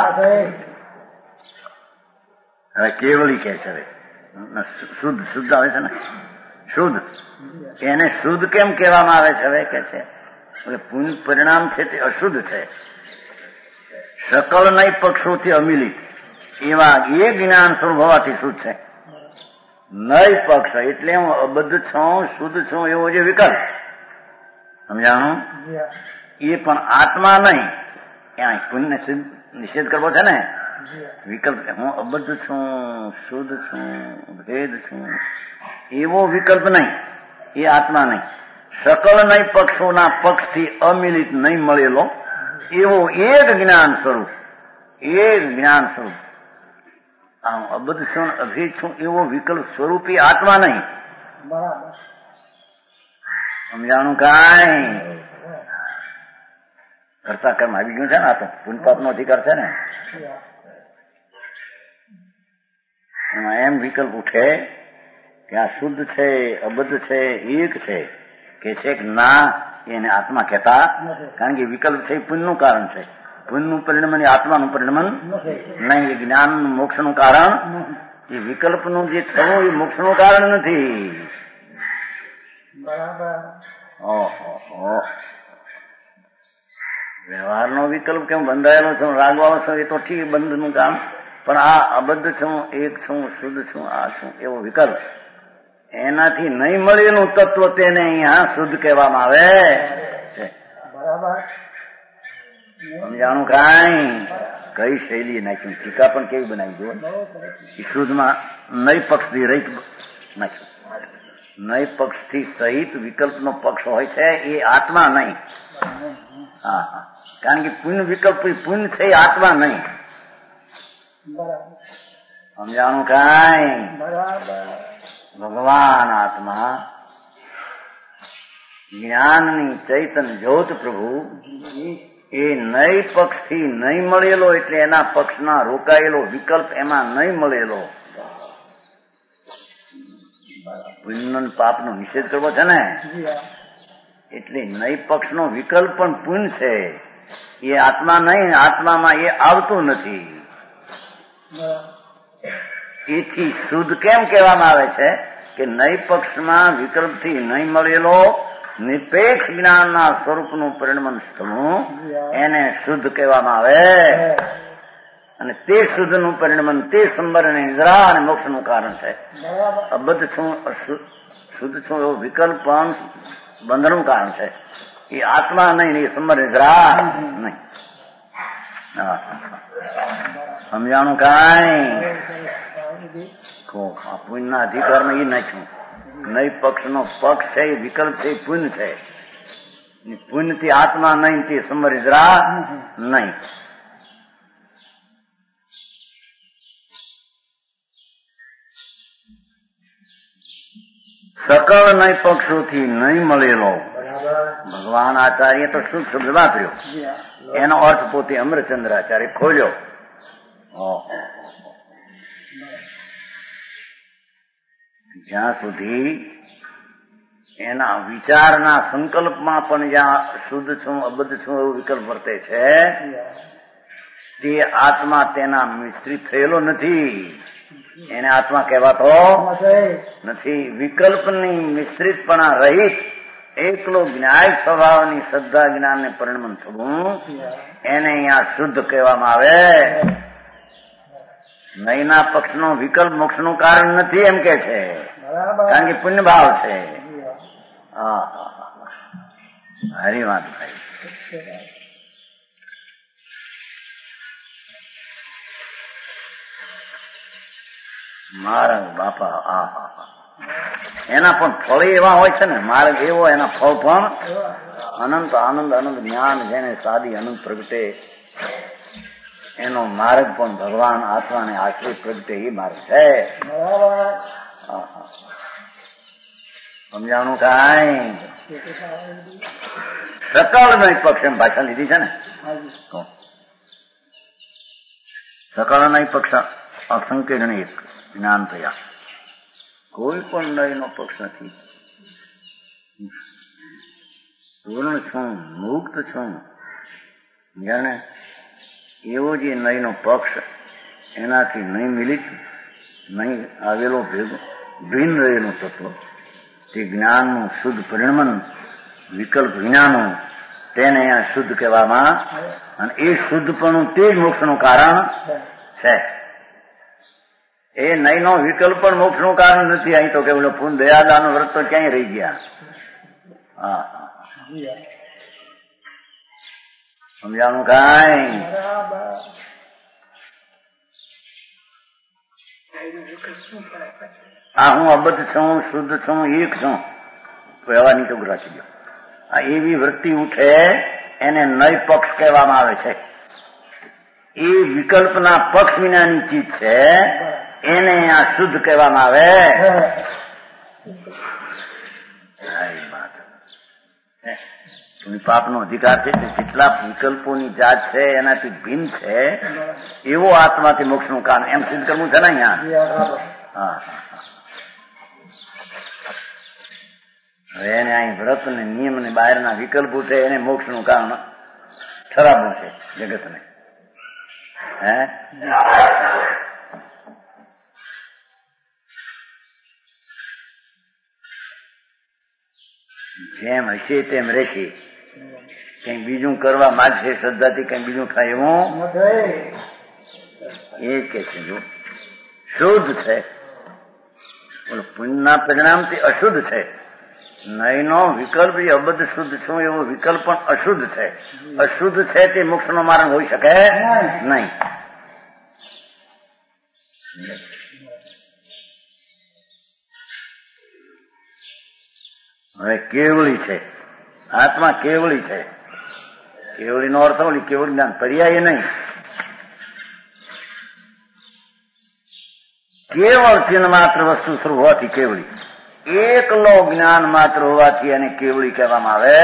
હવે કેવલી કે છે, શુદ્ધ શુદ્ધ આવે છે ને, શુદ્ધ, એને શુદ્ધ કેમ કહેવામાં આવે છે? હવે કે છે પુણ્ય પરિણામ છે તે અશુદ્ધ છે, સકળ નહીં પક્ષોથી અમિલિત એવા એ જ્ઞાન સ્વરૂપ હોવાથી શુદ્ધ છે. નય પક્ષ એટલે હું અબદ્ધ છું, શુદ્ધ છું, એવો જે વિકલ્પ, સમજાણું? એ પણ આત્મા નહીં, ત્યાં પુણ્ય નિષેધ કરવો છે ને. વિકલ્પ હું અબદ્ધ છું, શુદ્ધ છું, ભેદ છું, એવો વિકલ્પ નહીં, એ આત્મા નહીં. સકળ નહીં પક્ષોના પક્ષથી અમિલિત નહીં મળેલો એવો એક જ્ઞાન સ્વરૂપ, એક જ્ઞાન સ્વરૂપ. આમ અબદ્ધ છું, અભેદ છું એવો વિકલ્પ સ્વરૂપી આત્મા નહીં. સમજાણું કાંઈ? કરતા કર્મ આવી ગયું છે ને, આ તો પુણ્યપાપ નો અધિકાર છે ને. એમાં એમ વિકલ્પ ઉઠે કે આ શુદ્ધ છે, અબદ્ધ છે, એક છે, કે છે કે ના, એને આત્મા કહેતા. કારણ કે વિકલ્પ છે એ પુણ્યનું કારણ છે, પુણ્યનું પરિણમન એ આત્માનું પરિણમન નહીં, એ જ્ઞાન મોક્ષનું કારણ. એ વિકલ્પનું જે થવું એ મોક્ષનું કારણ નથી. વ્યવહારનો વિકલ્પ કેમ બંધાયેલો છું, રાગવાળો છું, એ તો ઠીક, બંધનું કામ. પણ આ અબદ્ધ છું, એક છું, શુદ્ધ છું, આ છું, એવો વિકલ્પ, એનાથી નહીં મળેલું તત્વ તેને અહીંયા શુદ્ધ કહેવામાં આવે છે. સમજાણું કાંઈ? કઈ શૈલી નાખ્યું, ટીકા પણ કેવી બનાવી દો. શુદ્ધમાં નય પક્ષથી રહિત નાખ્યું. નય પક્ષથી સહિત વિકલ્પનો પક્ષ હોય છે, એ આત્મા નહીં. હા હા, કારણ કે પુણ્ય વિકલ્પ પુણ્ય છે, એ આત્મા નહીં. સમજાણું કાંઈ? ભગવાન આત્મા જ્ઞાનની ચૈતન જ્યોત પ્રભુ, એ નય પક્ષથી નહીં મળેલો, એટલે એના પક્ષના રોકાયેલો વિકલ્પ એમાં નહીં મળેલો. પુણ્ય પાપનો નિષેધ કરવો છે ને, એટલે નય પક્ષનો વિકલ્પ પણ પુણ્ય છે, એ આત્મા નહીં. આત્મામાં એ આવતું નથી. એથી શુદ્ધ કેમ કહેવામાં આવે છે કે નય પક્ષમાં વિકલ્પથી નહીં મળેલો નિરપેક્ષ જ્ઞાનના સ્વરૂપનું પરિણમન થવું, એને શુદ્ધ કહેવામાં આવે. અને તે શુદ્ધનું પરિણમન તે સંબર અને નિદ્રા અને મોક્ષનું કારણ છે. અબદ્ધ છું, શુદ્ધ છું એવો વિકલ્પ પણ બંધનનું કારણ છે. એ આત્મા નહીં, એ સમજરા નહીં. સમજાણું કાંઈ પુણ્યના અધિકારમાં એ નાખ્યું. નહીં પક્ષનો પક્ષ છે, એ વિકલ્પ છે, એ પુણ્ય છે. પુણ્યથી આત્મા નહીં, તે સમજરા નહીં. સકળ નહીં પક્ષોથી નહીં મળેલો ભગવાન આચાર્ય તો શુદ્ધ શબ્દ વાપર્યો, એનો અર્થ પોતે અમરચંદ્રાચાર્ય ખોલ્યો. જ્યાં સુધી એના વિચારના સંકલ્પમાં પણ જ્યાં શુદ્ધ છું અબદ્ધ છું એવું વિકલ્પ વર્તે છે, તે આત્મા તેના મિશ્રિત થયેલો નથી. એને આત્મા કહેવાતો નથી. વિકલ્પની મિશ્રિતપણા રહિત એકલો જ્ઞાય સ્વભાવની શ્રદ્ધા જ્ઞાનને પરિણમન થવું, એને અહીંયા શુદ્ધ કહેવામાં આવે. નયના પક્ષનો વિકલ્પ મોક્ષનું કારણ નથી એમ કે છે, કારણ કે પુણ્ય ભાવ છે. હારી વાત ભાઈ. માર્ગ બાપા એના પણ ફળ એવા હોય છે ને, માર્ગ એવો, એના ફળ પણ અનંત આનંદ અનંત જ્ઞાન જેને સાદી અનંત પ્રગટે, એનો માર્ગ પણ ભગવાન આત્માને આશ્રિત પ્રગટે એ માર્ગ છે. સમજાણું કાંઈ? સકળ નહીં પક્ષ એમ ભાષા લીધી છે ને. સકળ નહીં પક્ષ અસંકીર્ણ એક જ્ઞાન થયા. કોઈ પણ નયનો પક્ષ નથી. પૂર્ણ છું, મુક્ત છું, જાણે એવો જે નયનો પક્ષ, એનાથી નહીં મિલિત, નહીં આવેલો ભેગો ભિન્ન રહેલું તત્વ, તે જ્ઞાનનું શુદ્ધ પરિણમન વિકલ્પ વિનાનું, તેને અહીંયા શુદ્ધ કહેવામાં. અને એ શુદ્ધપણું તે જ મોક્ષનું કારણ છે. એ નયનો વિકલ્પ પણ મોક્ષનું કારણ નથી. અહીં તો કે બોલો પૂન દયાદાનું વ્રત તો ક્યાંય રહી ગયા. સમજાણું કાંઈ? હું અબદ્ધ છું, શુદ્ધ છું, એક છું, કહેવાની તો રાખી દો. એવી વૃત્તિ ઉઠે એને નય પક્ષ કહેવામાં આવે છે. એ વિકલ્પના પક્ષ વિનાની ચીજ છે, એને આ શુદ્ધ કહેવામાં આવે. પાપનો અધિકાર છે, જેટલા વિકલ્પોની જાત છે એનાથી ભિન્ન છે એવો આત્માથી મોક્ષનું કારણ એમ સિદ્ધ કરવું છે ને અહીંયા. હવે એને અહીં વ્રત ને નિયમ ને બહારના વિકલ્પો છે એને મોક્ષનું કારણ ઠરાવવું છે જગતને. જેમ હશે તેમ રહેશે. કઈ બીજું કરવા માંગશે શ્રદ્ધાથી, કઈ બીજું થાય એવું એ કે છે. જો શુદ્ધ છે, પુણ્યના પરિણામથી અશુદ્ધ છે. નયનો વિકલ્પ એ અબદ્ધ શુદ્ધ છું એવો વિકલ્પ પણ અશુદ્ધ છે. અશુદ્ધ છે તે મોક્ષનો માર્ગ હોઈ શકે નહીં. હવે કેવળી છે, આત્મા કેવળી છે. કેવળી નો અર્થ ઓલી કેવળ જ્ઞાન પર્યાય નહીં. કેવળ ચિહ્ન માત્ર વસ્તુ સ્વરૂપ હોવાથી કેવળી, એકલો જ્ઞાન માત્ર હોવાથી એને કેવળી કહેવામાં આવે.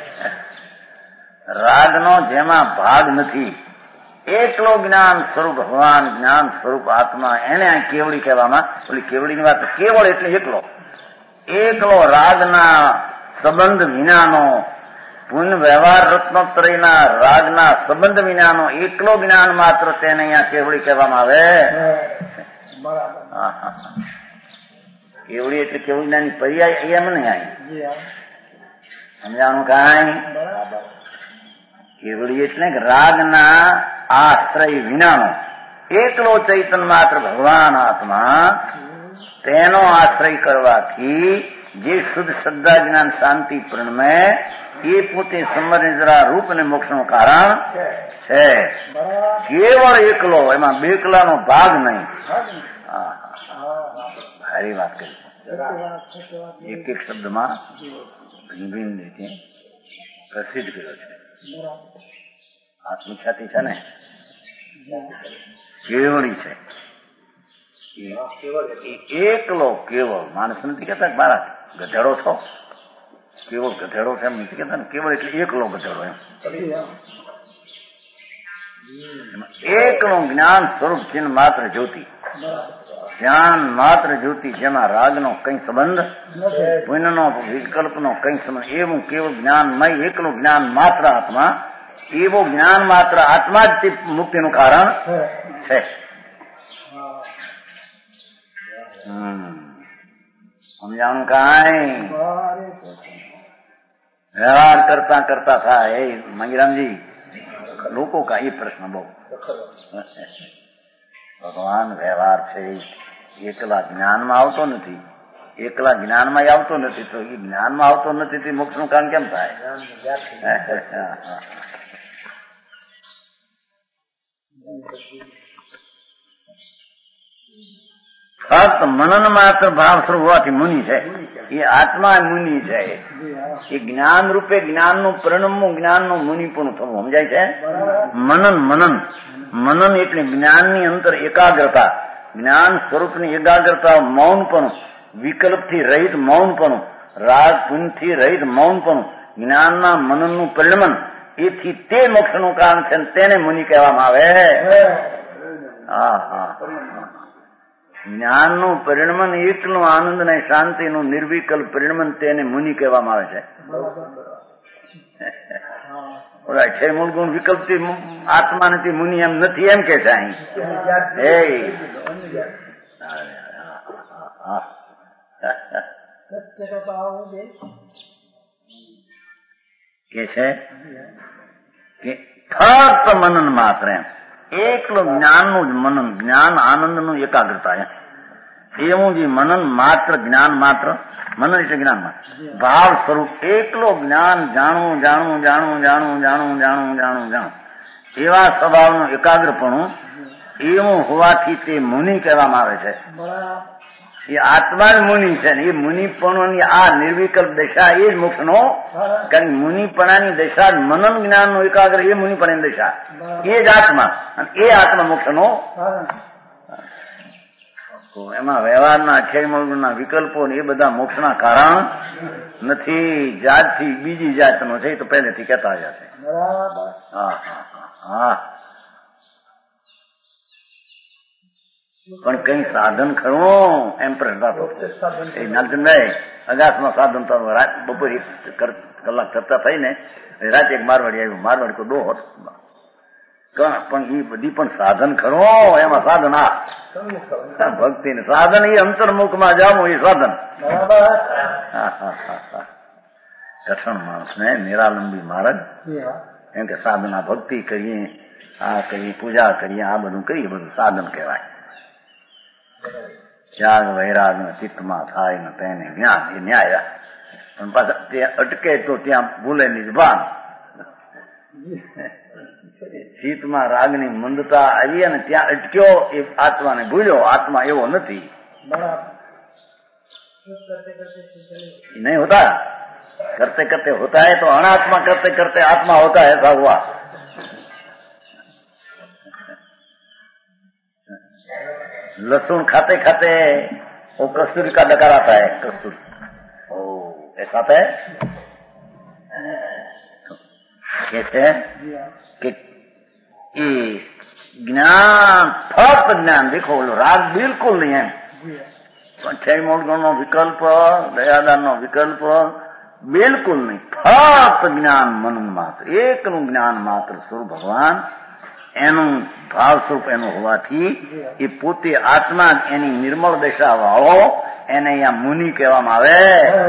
રાગનો જેમાં ભાગ નથી, એકલો જ્ઞાન સ્વરૂપ ભગવાન, જ્ઞાન સ્વરૂપ આત્મા, એને આ કેવળી કહેવામાં. ઓલી કેવળીની વાત કેવળ એટલે એકલો, એકલો રાગના સંબંધ વિનાનો, પુણ્ય વ્યવહાર રત્નોત્તરીના રાગના સંબંધ વિનાનો એકલો જ્ઞાન માત્ર, તેને અહીંયા કેવળી કહેવામાં આવે. કેવળી એટલે કેવળ જ્ઞાની પર્યાય એમ નહીં. અહીં સમજાણું કાંઈ? કેવળી એટલે રાગના આશ્રય વિનાનો એકલો ચૈતન્ય માત્ર ભગવાન આત્મા, તેનો આશ્રય કરવાથી જે શુદ્ધ શ્રદ્ધા જ્ઞાન શાંતિ પ્રણમે એ પોતે સમજરા રૂપ અને મોક્ષનું કારણ છે. કેવળ એકલો, એમાં બેકલાનો ભાગ નહીં. સારી વાત કરી. એક એક શબ્દમાં ભિન્ન ભિન્ન રીતે પ્રસિદ્ધ કર્યો છે. આત્મખ્યાતિ છે ને કેવળી છે. એકલો કેવળ માણસ નથી કેતા મારા ગધેડો છો, કેવળ ગધેડો છે એમ નથી કેતા ને. કેવળ એટલે એકલો ગધેડો એમ. એકનું જ્ઞાન સ્વરૂપ ચિહ્ન માત્ર જ્યોતિ, જ્ઞાન માત્ર જ્યોતિ, જેમાં રાગનો કઈ સંબંધ, પુણ્યનો વિકલ્પનો કઈ સંબંધ, એવું કેવળ જ્ઞાનમય એકલું જ્ઞાન માત્ર આત્મા, એવું જ્ઞાન માત્ર આત્મા જ મુક્તિનું કારણ છે. સમજાણું કાંઈ? વ્યવહાર કરતા કરતા થાય. એ મંગીરામજી, લોકો કા એ પ્રશ્ન બહુ. ભગવાન વ્યવહાર છે, એકલા જ્ઞાનમાં આવતો નથી. એકલા જ્ઞાનમાં આવતો નથી તો એ જ્ઞાનમાં આવતો નથી તે મોક્ષનું કારણ કેમ થાય? ફક્ત મનન માત્ર ભાવ સ્વરૂપ હોવાથી મુનિ છે. એ આત્મા મુનિ છે. એ જ્ઞાન રૂપે જ્ઞાનનું પરિણમવું, જ્ઞાનનું મુનિપણું થવું. સમજાય છે? મનન એટલે જ્ઞાનની અંતર એકાગ્રતા, જ્ઞાન સ્વરૂપની એકાગ્રતા, મૌનપણું, વિકલ્પથી રહિત મૌનપણું, રાગ પુણ્યથી રહિત મૌનપણું, જ્ઞાનના મનનનું પરિણમન, એથી તે મોક્ષનું કારણ છે. તેને મુનિ કહેવામાં આવે. જ્ઞાનનું પરિણમન એકલું આનંદ અને શાંતિનું નિર્વિકલ્પ પરિણમન, તેને મુનિ કહેવામાં આવે છે. છે મૂળ ગુણ વિકલ્પથી આત્મા નથી, મુનિ એમ નથી, એમ કે છે અહીં. કે છે કે ફક્ત મનન માત્ર એમ એકલું જ્ઞાનનું જ મનન, જ્ઞાન આનંદનું એકાગ્રતા એમ. એવું જે મનન માત્ર, જ્ઞાન માત્ર, મનન એટલે જ્ઞાન માત્ર, ભાવ સ્વરૂપ એકલો જ્ઞાન, જાણવું જાણવું જાણવું જાણવું જાણવું જાણવું જાણવું જાણવું, એવા સ્વભાવનું એકાગ્રપણું, એવું હોવાથી તે મુનિ કહેવામાં આવે છે. એ આત્મા જ મુનિ છે ને. એ મુનિપણોની આ નિર્વિકલ્પ દશા એ જ મોક્ષનો, કારણ મુનિપણાની દશા મનન જ્ઞાનનો એકાગ્ર, એ મુનિપણાની દશા, એ જ આત્મા, અને એ આત્મા મોક્ષનો. એમાં વ્યવહારના અક્ષયમૂળના વિકલ્પો ને એ બધા મોક્ષના કારણ નથી. જાતથી બીજી જાતનો છે, તો પહેલેથી કહેતા આવ્યા છે. પણ કઈ સાધન ખરું એમ પ્રશ્ન હતો. એ નાલચંદભાઈ અગાસમાં સાધન તો બપોરે કલાક ચર્ચા થઈ ને, રાતે એક મારવાડી આવ્યું. મારવાડી તો દો હતો, પણ એ બધી પણ સાધન ખરું. એમાં સાધન ભક્તિ ને સાધન, એ અંતર્મુખમાં જાવું એ સાધન. કઠણ માણસ ને નિરાલંબી માર્ગ એમ કે સાધના ભક્તિ કરીએ, આ કરીએ, પૂજા કરીએ, આ બધું કરીએ, બધું સાધન કહેવાય. ત્યાગ વૈરાગ ચિત્તમાં થાય ને તેને જ્ઞાન, એ ન્યાય. પણ પાછા ત્યાં અટકે તો ત્યાં ભૂલે નહીં ભાન. ચિત્તમાં રાગની મંદતા આવી અને ત્યાં અટક્યો, એ આત્માને ભૂલ્યો. આત્મા એવો નથી. नहीं होता, करते करते होता है, तो अनात्मा करते करते आत्मा होता है, ऐसा हुआ. लहसुन खाते खाते वो कस्तूरी का डकार आता है, कस्तूरी, ओ ऐसा आता है. कैसे कि ज्ञान, फक्त ज्ञान, देखो राग बिल्कुल नहीं है. छह मूल गुणों विकल्प, दयादान विकल्प बिल्कुल नहीं, फक्त ज्ञान मनन मात्र, एकનું જ્ઞાન માત્ર સ્વરૂપ ભગવાન, એનું ભાવ સ્વરૂપ એનું હોવાથી એ પોતે આત્મા, એની નિર્મળ દશા વાળો, એને અહીંયા મુનિ કહેવામાં આવે.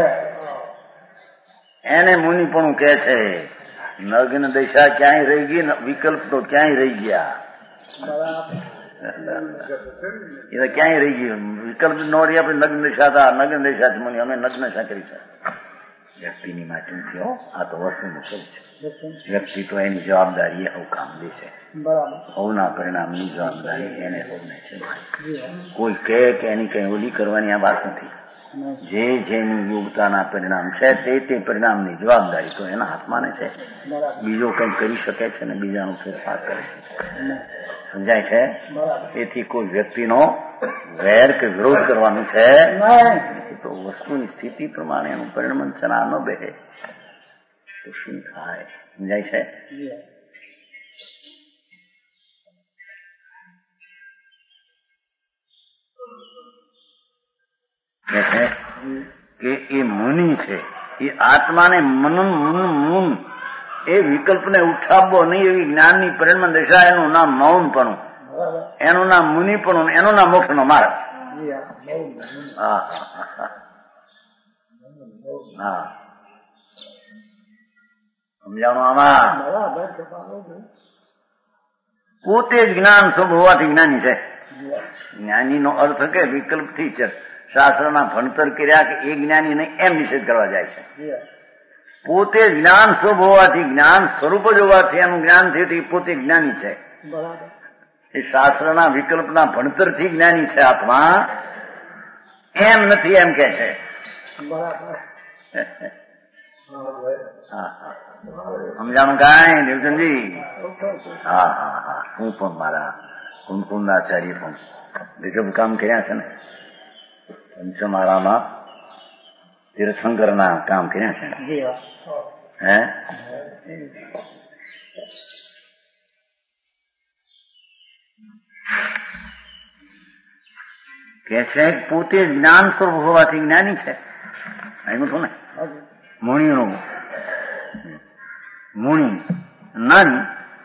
એને મુનિપણું કહે છે. નગ્ન દશા ક્યાંય રહી ગઈ, વિકલ્પ તો ક્યાંય રહી ગયા. એ તો ક્યાંય રહી ગયું. વિકલ્પ નોરી આપણે નગ્ન દશા હતા, નગ્ન દશાથી મુનિ અમે નગ્ન દશા કરી છે. વ્યક્તિની માટે નથી. આ તો વસ્તુનું સ્વરૂપ છે. વ્યક્તિ તો એની જવાબદારી એ કામ લે છે. હવના પરિણામની જવાબદારી એને હવને છે. કોઈ કહે કે એની કઈ ઓલી કરવાની આ વાત નથી. જે જેની યોગ્યતાના પરિણામ છે તે પરિણામની જવાબદારી તો એના હાથમાં છે. બીજો કંઈ કરી શકે છે ને બીજાનો ફેરફાર કરે છે. સમજાય છે? તેથી કોઈ વ્યક્તિનો વેર કે વિરોધ કરવાનું છે તો વસ્તુની સ્થિતિ પ્રમાણે એનું પરિણામ છે. ના ન બેસે તો શું થાય? સમજાય છે? કે એ મુનિ છે એ આત્માને મન એ વિકલ્પને ઉઠાવવો નહીં એવી જ્ઞાનની પરિણામ દશા. એનું નામ મૌનપણું, એનું નામ મુનિપણું, એનું નામ મોક્ષનો માર્ગ. હા, સમજાણું? આમાં પોતે જ જ્ઞાન સ્વરૂપ હોવાથી જ્ઞાની છે. જ્ઞાનીનો અર્થ કે વિકલ્પથી છે. શાસ્ત્રના ભણતર કર્યા કે એ જ્ઞાની નહીં એમ નિષેધ કરવા જાય છે. પોતે જ્ઞાન સ્વરૂપ હોવાથી, જ્ઞાન સ્વરૂપ જ હોવાથી એનું જ્ઞાન થયું પોતે જ્ઞાની છે. એ શાસ્ત્રના વિકલ્પના ભણતરથી જ્ઞાની છે આત્મા, એમ નથી એમ કે છે. સમજાણું કાંઈ દેવચંદજી? હા હા હા. હું પણ મારા કુંકુંદાચાર્ય પણ ગજબ કામ કર્યા છે ને. પંચમાળામાં તીર્થંકરના કામ કર્યા છે. હે કે છે પોતે જ્ઞાન સ્વરૂપ હોવાથી જ્ઞાની છે. એમ છું ને મુનિનું મુનિ નાની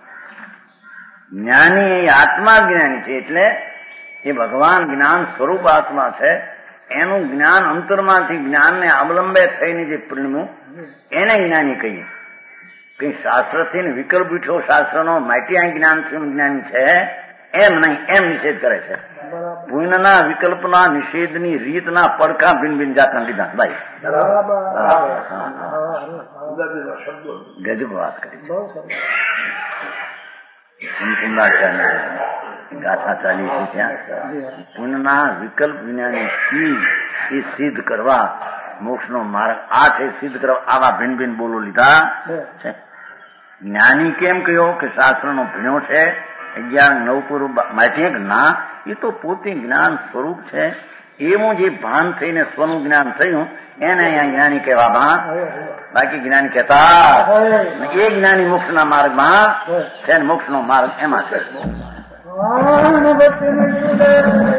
જ્ઞાની એ આત્મા જ્ઞાની છે. એટલે એ ભગવાન જ્ઞાન સ્વરૂપ આત્મા છે. એનું જ્ઞાન અંતરમાંથી જ્ઞાનને અવલંબે થઈને જે પરિણમ્યું એને જ્ઞાની કહીએ. કઈ શાસ્ત્રથી વિકલ્પ ઉઠ્યો, શાસ્ત્રનો માટી જ્ઞાન જ્ઞાની છે એમ નહીં, એમ નિષેધ કરે છે. પુણ્યના વિકલ્પના નિષેધની રીતના પડકા ભિન્ન ભિન્ન જાતના લીધા. ભાઈ ગજબ વાત કરી. ગાથા ચાલી છે ત્યાં. પુણ્યના વિકલ્પ વિનાની ચીજ એ સિદ્ધ કરવા મોક્ષનો માર્ગ આ છે. સિદ્ધ કરવા આવા ભિન્ન ભિન્ન બોલો લીધા છે. જ્ઞાની કેમ કહ્યો કે શાસ્ત્રનો ભણ્યો છે, અગિયાર નવ પૂર્વ માહિતી ના, એ તો પોતે જ્ઞાન સ્વરૂપ છે. એવું જે ભાન થઈને સ્વનું જ્ઞાન થયું એને અહીંયા જ્ઞાની કહેવામાં. બાકી જ્ઞાની કહેતા એ જ્ઞાની મોક્ષના માર્ગમાં છે. મોક્ષનો માર્ગ એમાં છે.